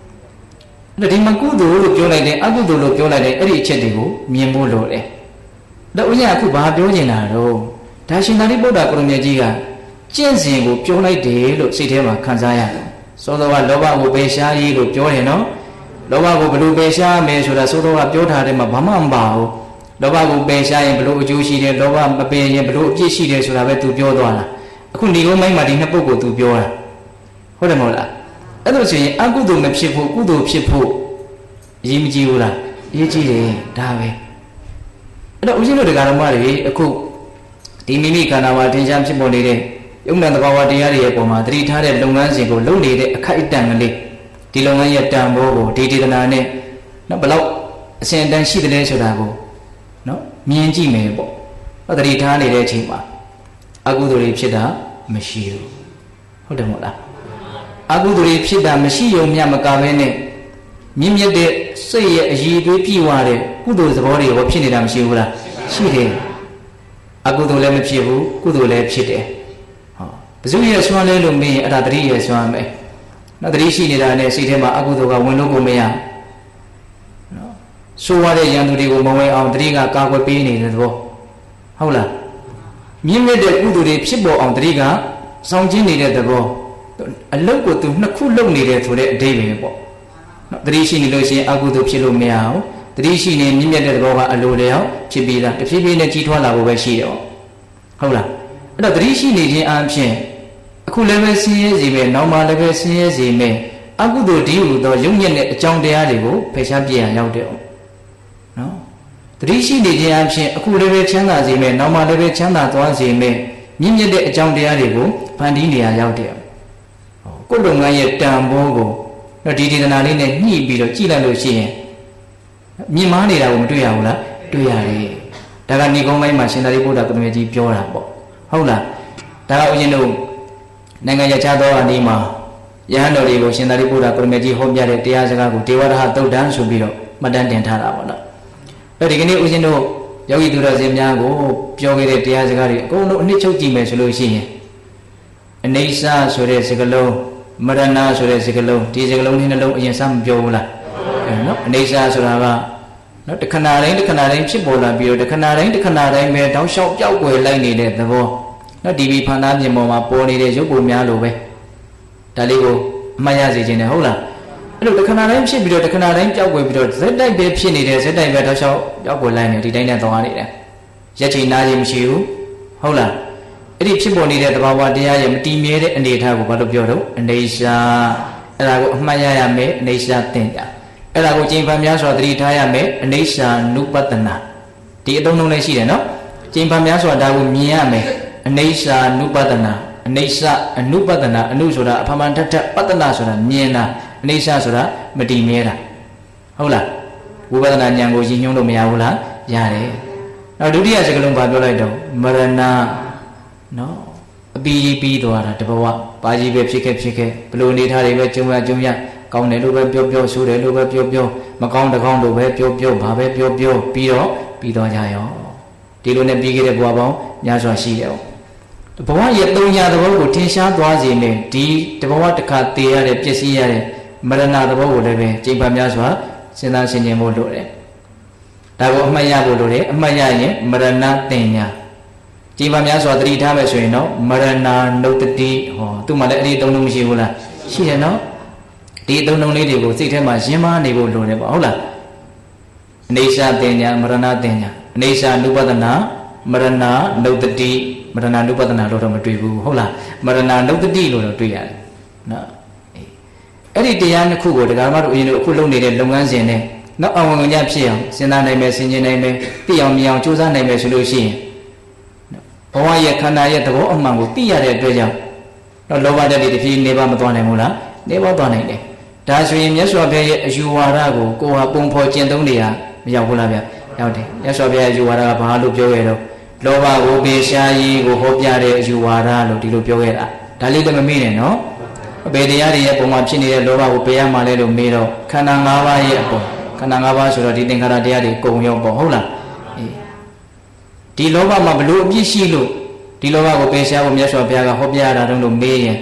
ဒီမှာကုသိုလ်လို့ပြောလိုက်တယ်အကုသိုလ်လို့ပြောလိုက်တယ်အဲ့ဒီအချက်တွေကိုမြင်ဖို့လိုတယ်တော့ဦးဇင်းအခုဘာပြောနေတာတော့ဒါရှင်သာရိပုတ္တရာကိုရမကြီးကကျင့်စဉ်ကိုပြောလိုက်တယ်လို့စိတ်ထဲမှာခံစားရတယ်စောစောကလောဘကိုပယ်ရှားရေးလို့ပြောတယ်နော်လောဘကိုဘယ်လိုပယ်ရှားမယ်ဆိုတာစောစောကပြောထားတယ်မှာဘာမှမပါဘူးလောဘကိုပယ်ရှားရင်ဘယ်လိုအကျိုးရှိတယ်လောဘမပယ်ရင်ဘယ်လိုအပြစ်ရှိတယ်ဆိုတာပဲသူပြောသွားတာအခုဒီကုန်းမိုင်းမှာဒီနှစ်ပုဂ္ဂိုလ်သူပြောတာဟုတ်တယ်မဟုတ်လားအဲ့လိုဆိုရင်အကုသိုလ်မဖြစ်ဖို့ကုသိုလ်ဖြစ်ဖို့အရေးမကြီးဘူးလားအရေးကြီးတယ်ဒါပဲအဲ့တော့ဦးဇင်းတို့တရားတော်မတွေအခုဒီမိမိခန္ဓာမှာတင်ရှားဖြစ်ပေါ်နေတဲ့ယုံနာသဘာဝတရားတွေရဲ့ပုံမှာသတိထားတဲ့လုပ်ငန်းစဉ်ကိုလုပ်နေတဲ့အခိုက်အတန့်ကလေးဒီလုပ်ငန်းရဲ့တန်ဖိုးကိုဒီဒေသနာနဲ့နော်ဘယ်လောက်အစဉ်အတန်းရှိတယ်လဲဆိုတာကိုနော်မြင်ကြည့်မယ်ပေါ့သတိထားနေတဲ့အချိန်မှာအကုသိုလ်တွေဖြစ်တာမရှိဘူးဟုတ်တယ်မဟုတ်လားအကုသိုလ်တွေဖြစ်တာမရှိုံမျှမကဘဲနဲ့မြင့်မြတ်တဲ့စိတ်ရဲ့အည်သွေးပြည့်ဝတဲ့ကုသိုလ်သဘောတွေရောဖြစ်နေတာမရှိဘူးလားရှိတယ်အကုသိုလ်လည်းမဖြစ်ဘူးကုသိုလ်လည်းဖြစ်တယ်ဟောဘယ်သူရဲ့ဆွမ်းလဲလို့မေးရင်အဲ့ဒါတတိရဲ့ဆွမ်းပဲနော်တတိရှိနေတာနဲ့စိတ်ထဲမှာအကုသိုလ်ကဝင်လို့ကိုမရနော်ဆိုးရတဲ့ရန်သူတွေကိုမဝင်အောင်တတိကကာကွယ်ပေးနေတဲ့သဘောဟုတ်လားမြင့်မြတ်တဲ့ကုသိုလ်တွေဖြစ်ပေါ်အောင်တတိကစောင့်ခြင်းနေတဲ့သဘောအလုတ်ကိုသူနှစ်ခုလုပ်နေတယ်ဆိုတဲ့အဓိပ္ပာယ်ပေါ့နော်တတိရှိနေလို့ရှိရင်အကုသိုလ်ဖြစ်လို့မရအောင်တတိရှိနေမြင့်မြတ်တဲ့သဘောကအလိုလျောက်ဖြစ်ပြီးသားတဖြည်းဖြည်းနဲ့ကြီးထွားလာဖို့ပဲရှိတယ်ဟုတ်လားအဲ့တော့တတိရှိနေခြင်းအပြင်အခုလည်းပဲဆင်းရဲစေမယ်နောက်မှလည်းပဲဆင်းရဲစေမယ်အကုသိုလ်ဒီဟုသောယုံညံ့တဲ့အကြောင်းတရားတွေကိုဖယ်ရှားပြရရောက်တယ်နော်တတိရှိနေခြင်းအပြင်အခုလည်းပဲချမ်းသာစေမယ်နောက်မှလည်းပဲချမ်းသာသွားစေမယ်မြင့်မြတ်တဲ့အကြောင်းတရားတွေကိုဖန်တီးနေရရောက်တယ်ကိုယ်လုပ်ငန်းရဲ့တန်ဖိုးကိုဒီဒေသနာလေးနဲ့ညှိပြီးတော့ကြည့်လိုက်လို့ရှိရင်မြင်မားနေတာကိုမတွေ့ရဘူးလားတွေ့ရတယ်ဒါကနေကုန်းပိုင်းမှာရှင်သာရိပုတ္တရာကိုရမကြီးပြောတာပေါ့ဟုတ်လားဒါကဦးဇင်းတို့နိုင်ငံခြားသောအနေမှာယဟန်တော်တွေကိုရှင်သာရိပုတ္တရာကိုရမကြီးဟောပြတဲ့တရားစကားကိုဒေဝရဟသုတ်တံဆိုပြီးတော့မှတ်တမ်းတင်ထားတာပေါ့နော်အဲ့ဒီကနေ့ဦးဇင်းတို့ယောဂီသူတော်စင်များကိုပြောခဲ့တဲ့တရားစကားတွေအကုန်လုံးအနှစ်ချုပ်ကြည့်မယ်ဆိုလို့ရှိရင်အနေဆာဆိုတဲ့စကားလုံးမရဏဆိုတဲ့စကားလုံးဒီစကားလုံးနှလုံးအရင်စမပြောဘူးလားနော်အနေဆာဆိုတာကနော်တခဏတိုင်းဖြစ်ပေါ်လာပြီးတော့တခဏတိုင်းပဲတောက်လျှောက်ပြောက်ွယ်လိုက်နေတဲ့သဘောနော်ဒီဘီဖန်သားပြင်ပေါ်မှာပေါ်နေတဲ့ရုပ်ပုံများလိုပဲဒါလေးကိုအမှတ်ရစေခြင်းနဲ့ဟုတ်လားအဲ့လိုတခဏတိုင်းဖြစ်ပြီးတော့တခဏတိုင်းပြောက်ွယ်ပြီးတော့ဇက်တိုက်ပဲဖြစ်နေတယ်ဇက်တိုက်ပဲတောက်လျှောက်ပြောက်ွယ်လိုက်နေဒီတိုင်းနဲ့သွားနေတယ်ရက်ချိန်နားခြင်းမရှိဘူးဟုတ်လားအဲ့ဒီဖြစ်ပေါ်နေတဲ့သဘာဝတရားရဲ့မတည်မြဲတဲ့အနေအထားကိုဘာလို့ပြောတော့အနေရှာအဲ့ဒါကိုအမှတ်ရရမယ်အနေရှာသင်ကြအဲ့ဒါကိုကျင့်ဖန်များစွာသတိထားရမယ်အနေရှာနုပတနာဒီအသုံးလုံးလေးရှိတယ်နော်ကျင့်ဖန်များစွာဒါကိုမြင်ရမယ်အနေရှာနုပတနာအနေရှာအနုပတနာအနုဆိုတာအဖမှန်ထက်ပတနာဆိုတာမြင်တာအနေရှာဆိုတာမတည်မြဲတာဟုတ်လားဝိပဿနာဉာဏ်ကိုရည်ညွှန်းလို့မရဘူးလားရတယ်နောက်ဒုတိယစကားလုံးဘာပြောလိုက်တော့မရဏနော်အပီးပြီးသွားတာတဘဝပါကြီးပဲဖြစ်ခဲ့ဘလို့အနေထားတွေပဲကြုံရကောင်းတယ်လို့ပဲပြောဆိုးတယ်လို့ပဲပြောမကောင်းတကောင်းလို့ပဲပြောဘာပဲပြောပြီးတော့ကြရောဒီလိုနဲ့ပြီးခဲ့တဲ့ဘဝပေါင်းများစွာရှိတယ်ဘဝရဲ့သုံးညာသဘောကိုထင်ရှားသွားစေနဲ့ဒီတဘဝတစ်ခါတည်ရတဲ့ပျက်စီးရတဲ့မရဏသဘောကိုလည်းပဲကျင့်ပါများစွာစဉ်းစားဆင်ခြင်ဖို့လိုတယ်ဒါကိုအမှတ်ရဖို့လိုတယ်အမှတ်ရရင်မရဏတင်ညာကျင့်ပါများစွာသတိထားမယ်ဆိုရင်တော့မရဏနုတ္တိဟောသူ့မှာလည်းအဲ့ဒီသုံးလုံးမရှိဘူးလားရှိတယ်နော်ဒီသုံးလုံးလေးတွေကိုစိတ်ထဲမှာရင်းမားနေဖို့လိုတယ်ပေါ့ဟုတ်လားအနေရှာတင်ညာမရဏတင်ညာအနေရှာနုပဒနာမရဏနုတ္တိမရဏနုပဒနာလို့တော့မတွေ့ဘူးဟုတ်လားမရဏနုတ္တိလို့တော့တွေ့ရတယ်နော်အဲ့ဒီတရားနှစ်ခုကိုတရားမတို့အရင်တို့အခုလုပ်နေတဲ့လုပ်ငန်းစဉ်နဲ့နောက်အောင်ဝင်ကြဖြစ်အောင်စဉ်းစားနိုင်မယ်ဆင်ခြင်နိုင်မယ်သိအောင်မြင်အောင်ကြိုးစားနိုင်မယ်ဆိုလို့ရှိရင်ဘဝရဲ့ခန္ဓာရဲ့သဘောအမှန်ကိုသိရတဲ့အတွက်ကြောင့်တော့လောဘဓာတ်တွေတဖြည်းနေပါမသွားနိုင်ဘူးလားနေပါသွားနိုင်တယ်ဒါဆိုရင်မြတ်စွာဘုရားရဲ့အယူဝါဒကိုကိုယ်ဟာပုံဖော်ကျင့်သုံးနေရမရောက်ဘူးလားဗျရောက်တယ်မြတ်စွာဘုရားအယူဝါဒကဘာလို့ပြောခဲ့တော့လောဘကိုပေရှားရေးကိုဟောပြတဲ့အယူဝါဒလို့ဒီလိုပြောခဲ့တာဒါလေးလည်းမမေ့နဲ့နော်အပေတရားတွေရဲ့ပုံမှာဖြစ်နေတဲ့လောဘကိုပေရမှလဲလို့မေးတော့ခန္ဓာ၅ပါးရဲ့အပေါ်ခန္ဓာ၅ပါးဆိုတော့ဒီသင်္ခါရတရားတွေကုန်ရောက်ပေါ့ဟုတ်လားဒီလောဘမှာဘလို့အပြစ်ရှိလို့ဒီလောဘကိုပယ်ရှားဖို့မြတ်စွာဘုရားကဟောပြရတာတုံးလို့မေးရင်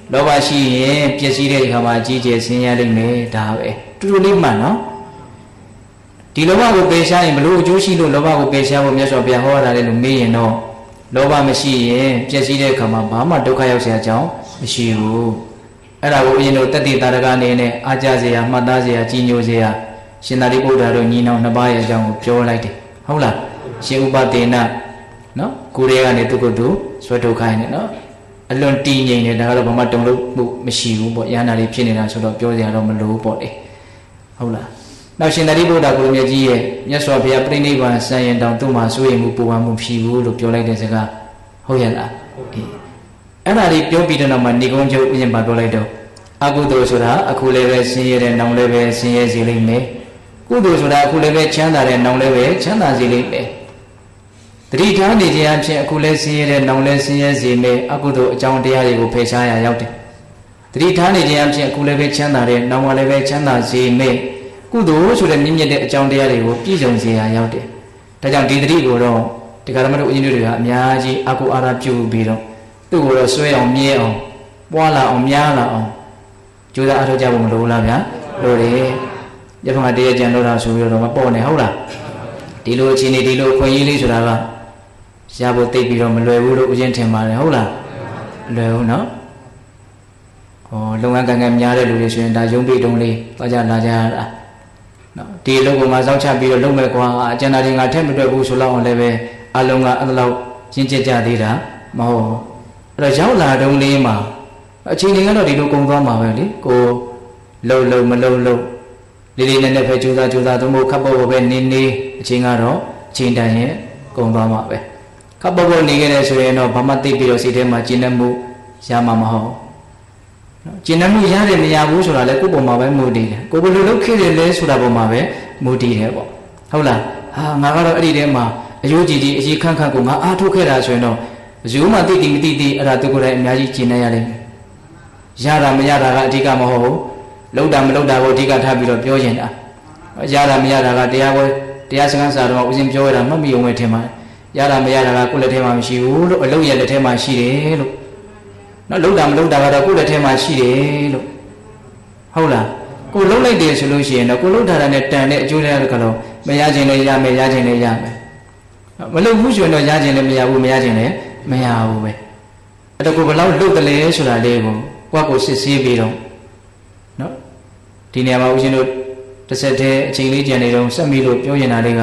လောဘရှိရင်ပျက်စီးတဲ့အခါမှာအကြီးကျယ်ဆင်းရဲလိမ့်မယ်ဒါပဲတူတူလေးမှန်နော်ဒီလောဘကိုပယ်ရှားရင်ဘလို့အကျိုးရှိလို့လောဘကိုပယ်ရှားဖို့မြတ်စွာဘုရားဟောတာလေလို့မေးရင်တော့လောဘမရှိရင်ပျက်စီးတဲ့အခါမှာဘာမှဒုက္ခရောက်เสียအကြောင်းမရှိဘူးအဲ့ဒါကိုဦးဇင်းတို့တတ္တိတာရကအနေနဲ့အားကြเสียမှတ်သားเสียကြီးညိုเสียရှင်သာရိပုတ္တရာတို့ညီနောင်နှစ်ပါးရဲ့အကြောင်းကိုပြောလိုက်တယ်ဟုတ်လားရှင်ဥပဒေနနော်ကိုယ်ရဲ့ကနေသူကိုယ်သူဆွဲထုတ်ခိုင်းတယ်နော်အလွန်တည်ငြိမ်နေတာကတော့ဘာမှတုံ့လို့မှုမရှိဘူးပေါ့ရဟန္တာတွေဖြစ်နေတာဆိုတော့ပြောစရာတော့မလိုပေါ့လေဟုတ်လားနောက်ရှင်သာရိပုတ္တရာကိုမြတ်ကြီးရဲ့မြတ်စွာဘုရားပြိဋိဘံဆံရင်တောင်သူ့မှာစိုးရိမ်မှုပူပန်မှုဖြစ်ဘူးလို့ပြောလိုက်တဲ့စကားဟုတ်ရဲ့လားအေးအဲ့ဒါလေးပြောပြီးတဲ့နောက်မှာဏိကုံးချုပ်ဥစဉ်ပါပြောလိုက်တော့အကုသိုလ်ဆိုတာအခုလည်းပဲဆင်းရဲတဲ့နောင်လည်းပဲဆင်းရဲစေလိမ့်မယ်ကုသိုလ်ဆိုတာအခုလည်းပဲချမ်းသာတဲ့နောင်လည်းပဲချမ်းသာစေလိမ့်မယ်တတိထားနေခြင်းအဖြစ်အခုလည်းဆင်းရဲတဲ့နောင်လည်းဆင်းရဲစေမယ်အကုသိုလ်အကြောင်းတရားတွေကိုဖယ်ရှားရရောက်တယ်တတိထားနေခြင်းအဖြစ်အခုလည်းပဲချမ်းသာတဲ့နောင်လည်းပဲချမ်းသာစေမယ်ကုသိုလ်ဆိုတဲ့မြင့်မြတ်တဲ့အကြောင်းတရားတွေကိုပြည့်စုံစေရရောက်တယ်ဒါကြောင့်ဒီတတိကိုတော့တရားဓမ္မတို့ဦးဇင်းတို့တွေကအများကြီးအကုအာရပြုပြီးတော့သူ့ကိုတော့ဆွဲအောင်မြဲအောင်ပွားလာအောင်များလာအောင်ကြိုးစားအားထုတ်ကြဖို့မလိုလားဗျာလိုတယ်ရဖမတရားကြံလို့တာဆိုပြီးတော့မပေါ့နဲ့ဟုတ်လားဒီလိုအခြေအနေဒီလိုခွင့်ရေးလေးဆိုတာကရဖို့သိပြီးတော့မလွယ်ဘူးလို့ဦးဇင်းထင်ပါတယ်ဟုတ်လားလွယ်ဘူးနော်ဟောလုပ်ငန်းကံကံများတဲ့လူတွေဆိုရင်ဒါယုံပြီးတုံးလေးသွားကြလာကြရတာနော်ဒီအလုပ်ကိုငါစောင့်ချပြီးတော့လုပ်မယ်ကွာအကျဉ်းသားတွေငါထက်မတွက်ဘူးဆိုတော့အောင်လည်းပဲအလုံးကအဲ့လောက်ရှင်းကျက်ကြသေးတာမဟုတ်အဲ့တော့ရောက်လာတုံးလေးမှာအချိန်တွေကတော့ဒီလိုကုန်သွားမှာပဲလေကိုလုံမလုံလေးလေးနက်နက်ပဲကြိုးစားသို့မဟုတ်ခပ်ပေါ်ပေါ်ပဲနေအချိန်ကတော့အချိန်တန်ရင်ကုန်သွားမှာပဲခပ်ပေါ်ပေါ်နေခဲ့တယ်ဆိုရင်တော့ဘာမှသိပြီးတော့စိတ်ထဲမှာကျဉ်းနှံ့မှုရမှာမဟုတ်နော်ကျဉ်းနှံ့မှုရတယ်မရဘူးဆိုတာလေကိုယ့်ပုံမှာပဲမူတည်တယ်ကိုယ်ဘယ်လိုလုပ်ခဲ့တယ်လဲဆိုတာပုံမှာပဲမူတည်တယ်ပေါ့ဟုတ်လားဟာငါကတော့အဲ့ဒီထဲမှာအယိုးကြည်အရေးခန့်ကိုငါအားထုတ်ခဲ့တာဆိုရင်တော့ဘယ်သူမှသိမသိအဲ့ဒါသူကိုယ်တိုင်အများကြီးကျဉ်းနေရလိမ့်မယ်ရတာမရတာကအဓိကမဟုတ်ဘူးလောက်တာမလောက်တာကိုအဓိကထားပြီးတော့ပြောရင်တာရတာမရတာကတရားစကားစာတော့ဦးဇင်းပြောရတာမှတ်မိအောင်ပဲထင်ပါတယ်ရတာမရတာကကိုယ်လက်ထဲမှာမရှိဘူးလို့အလုပ်ရလက်ထဲမှာရှိတယ်လို့နော်လောက်တာမလောက်တာကတော့ကိုယ်လက်ထဲမှာရှိတယ်လို့ဟုတ်လားကိုလှုပ်လိုက်တယ်ဆိုလို့ရှိရင်တော့ကိုလှုပ်ထားတာနဲ့တန်တဲ့အကျိုးတရားကတော့မရခြင်းလည်းရမယ်ရခြင်းလည်းရမယ်မလှုပ်ဘူးဆိုရင်တော့ရခြင်းလည်းမရဘူးမရခြင်းလည်းမရဘူးပဲအဲ့တော့ကိုဘယ်လောက်လှုပ်တယ်လဲဆိုတာလေးကိုကိုယ့်ကိုစစ်ဆေးပြီးတော့နော်ဒီနေရာမှာဦးဇင်းတို့တစ်ဆက်တည်းအချိန်လေးကြံနေတော့စက်မိလို့ပြောရင်တာလေး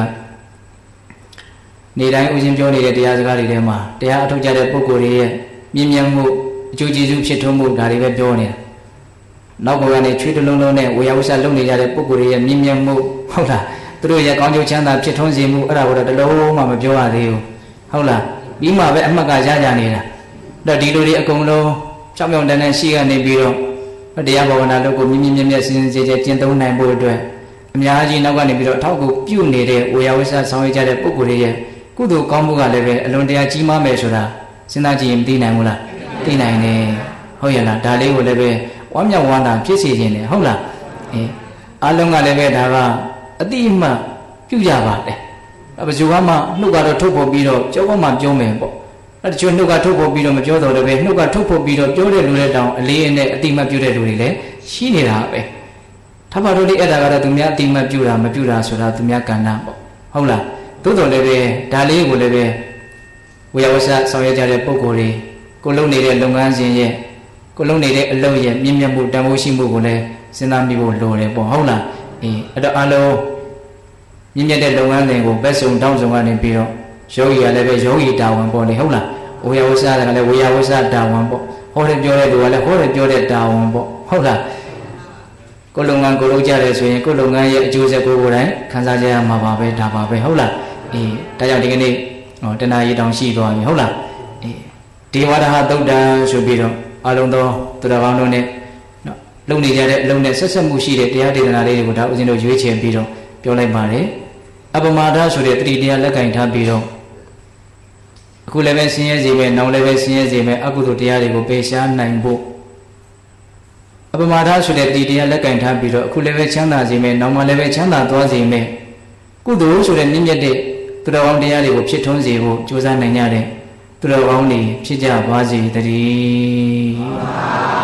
ကနေတိုင်းဦးဇင်းပြောနေတဲ့တရားစကားတွေထဲမှာတရားအထုတ်ကြတဲ့ပုဂ္ဂိုလ်တွေရဲ့မြင်မြန်မှုအကျိုးကျေးဇူးဖြစ်ထွန်းမှုဒါတွေပဲပြောနေတာနောက်ဘဝကနေချွေးတလုံးလုံးနဲ့ဝေယဝဆလုပ်နေကြတဲ့ပုဂ္ဂိုလ်တွေရဲ့မြင်မြန်မှုဟုတ်လားသူတို့ရဲ့ကောင်းကျိုးချမ်းသာဖြစ်ထွန်းစေမှုအဲ့ဒါကိုတော့တလုံးမှမပြောရသေးဘူးဟုတ်လားပြီးမှပဲအမှတ်ကရကြနေတာအဲ့ဒီလိုတွေအကုန်လုံးချောင်းချောင်းတန်းတန်းရှိကနေပြီးတော့တရားဘာဝနာလုပ်ကိုမြင့်မြတ်စင်စင်ကြဲကျင့်သုံးနိုင်ဖို့အတွက်အများကြီးနောက်ကနေပြီးတော့အထောက်အကူပြုနေတဲ့ဝေယဝဆဆောင်ရွက်ကြတဲ့ပုဂ္ဂိုလ်တွေရဲ့ကုသိုလ်ကောင်းမှုကလည်းပဲအလွန်တရာကြီးမားမယ်ဆိုတာစဉ်းစားကြည့်ရင်မသိနိုင်ဘူးလားသိနိုင်တယ်ဟုတ်ရဲ့လားဒါလေးကိုလည်းပဲဝမ်းမြောက်ဝမ်းသာဖြစ်စေခြင်းတယ်ဟုတ်လားအားလုံးကလည်းပဲဒါကအတိအမှပြုကြပါတယ်ဘယ်သူမှနှုတ်ကတော့ထုတ်ဖို့ပြီးတော့ကြောက်မှပြောမယ်ပေါ့အဲ့တချို့နှုတ်ကထုတ်ဖို့ပြီးတော့မပြောတော့လည်းပဲနှုတ်ကထုတ်ဖို့ပြီးတော့ပြောတဲ့လူတွေတောင်အလေးနဲ့အတိအမှပြုတဲ့လူတွေလည်းရှိနေတာပဲထပ်ပါတော့လေအဲ့ဒါကတော့သူများအတိအမှပြုတာမပြုတာဆိုတာသူများကဏ္ဍပေါ့ဟုတ်လားသို့တော်လည်းပဲဒါလေးကိုလည်းပဲဝေယဝဆဆောင်ရွက်ကြတဲ့ပုဂ္ဂိုလ်တွေကိုလုပ်နေတဲ့လုပ်ငန်းစဉ်ရဲ့ကိုလုပ်နေတဲ့အလုပ်ရဲ့မြင့်မြတ်မှုတန်ဖိုးရှိမှုကိုလည်းစဉ်းစားမိဖို့လိုတယ်ပေါ့ဟုတ်လားအဲ့တော့အလုံးမြင့်မြတ်တဲ့လုပ်ငန်းစဉ်ကိုဘက်စုံတောင်းစုံကနေပြီးတော့ယောဂီကလည်းပဲယောဂီတာဝန်ပေါ့လေဟုတ်လားဝေယဝဆကလည်းဝေယဝဆတာဝန်ပေါ့ဟောတယ်ပြောတဲ့လူကလည်းဟောတယ်ပြောတဲ့တာဝန်ပေါ့ဟုတ်လားကိုလုပ်ငန်းကိုလုပ်ကြတယ်ဆိုရင်ကိုလုပ်ငန်းရဲ့အကျိုးဆက်ကိုယ်တိုင်ခံစားကြရမှာပါပဲဒါပါပဲဟုတ်လားဒါကြောင့်ဒီကနေ့တဏှာရည်တောင်ရှိသွားပြီဟုတ်လားဒေဝရဟသုတ်တံဆိုပြီးတော့အလုံးသောသူတော်ကောင်းတို့နဲ့နော်လုံနေကြတဲ့အလုံးနဲ့ဆက်ဆက်မှုရှိတဲ့တရားဒေသနာလေးတွေကိုဒါဦးဇင်းတို့ရွေးချယ်ပြီးတော့ပြောလိုက်ပါတယ်အပမာဒဆိုတဲ့တတိတရားလက်ကင်ထားပြီးတော့အခုလည်းပဲဆင်းရဲစေမယ်နောက်လည်းပဲဆင်းရဲစေမယ်အကုသိုလ်တရားတွေကိုပယ်ရှားနိုင်ဖို့အပမာဒဆိုတဲ့တတိတရားလက်ကင်ထားပြီးတော့အခုလည်းပဲချမ်းသာစေမယ်နောက်မှလည်းပဲချမ်းသာသွားစေမယ်ကုသိုလ်ဆိုတဲ့မြင့်မြတ်တဲ့သူတော်ကောင်းတရားတွေကိုဖြစ်ထွန်းစေဖို့ကြိုးစားနိုင်ကြတဲ့သူတော်ကောင်းတွေဖြစ်ကြပါစေတည်း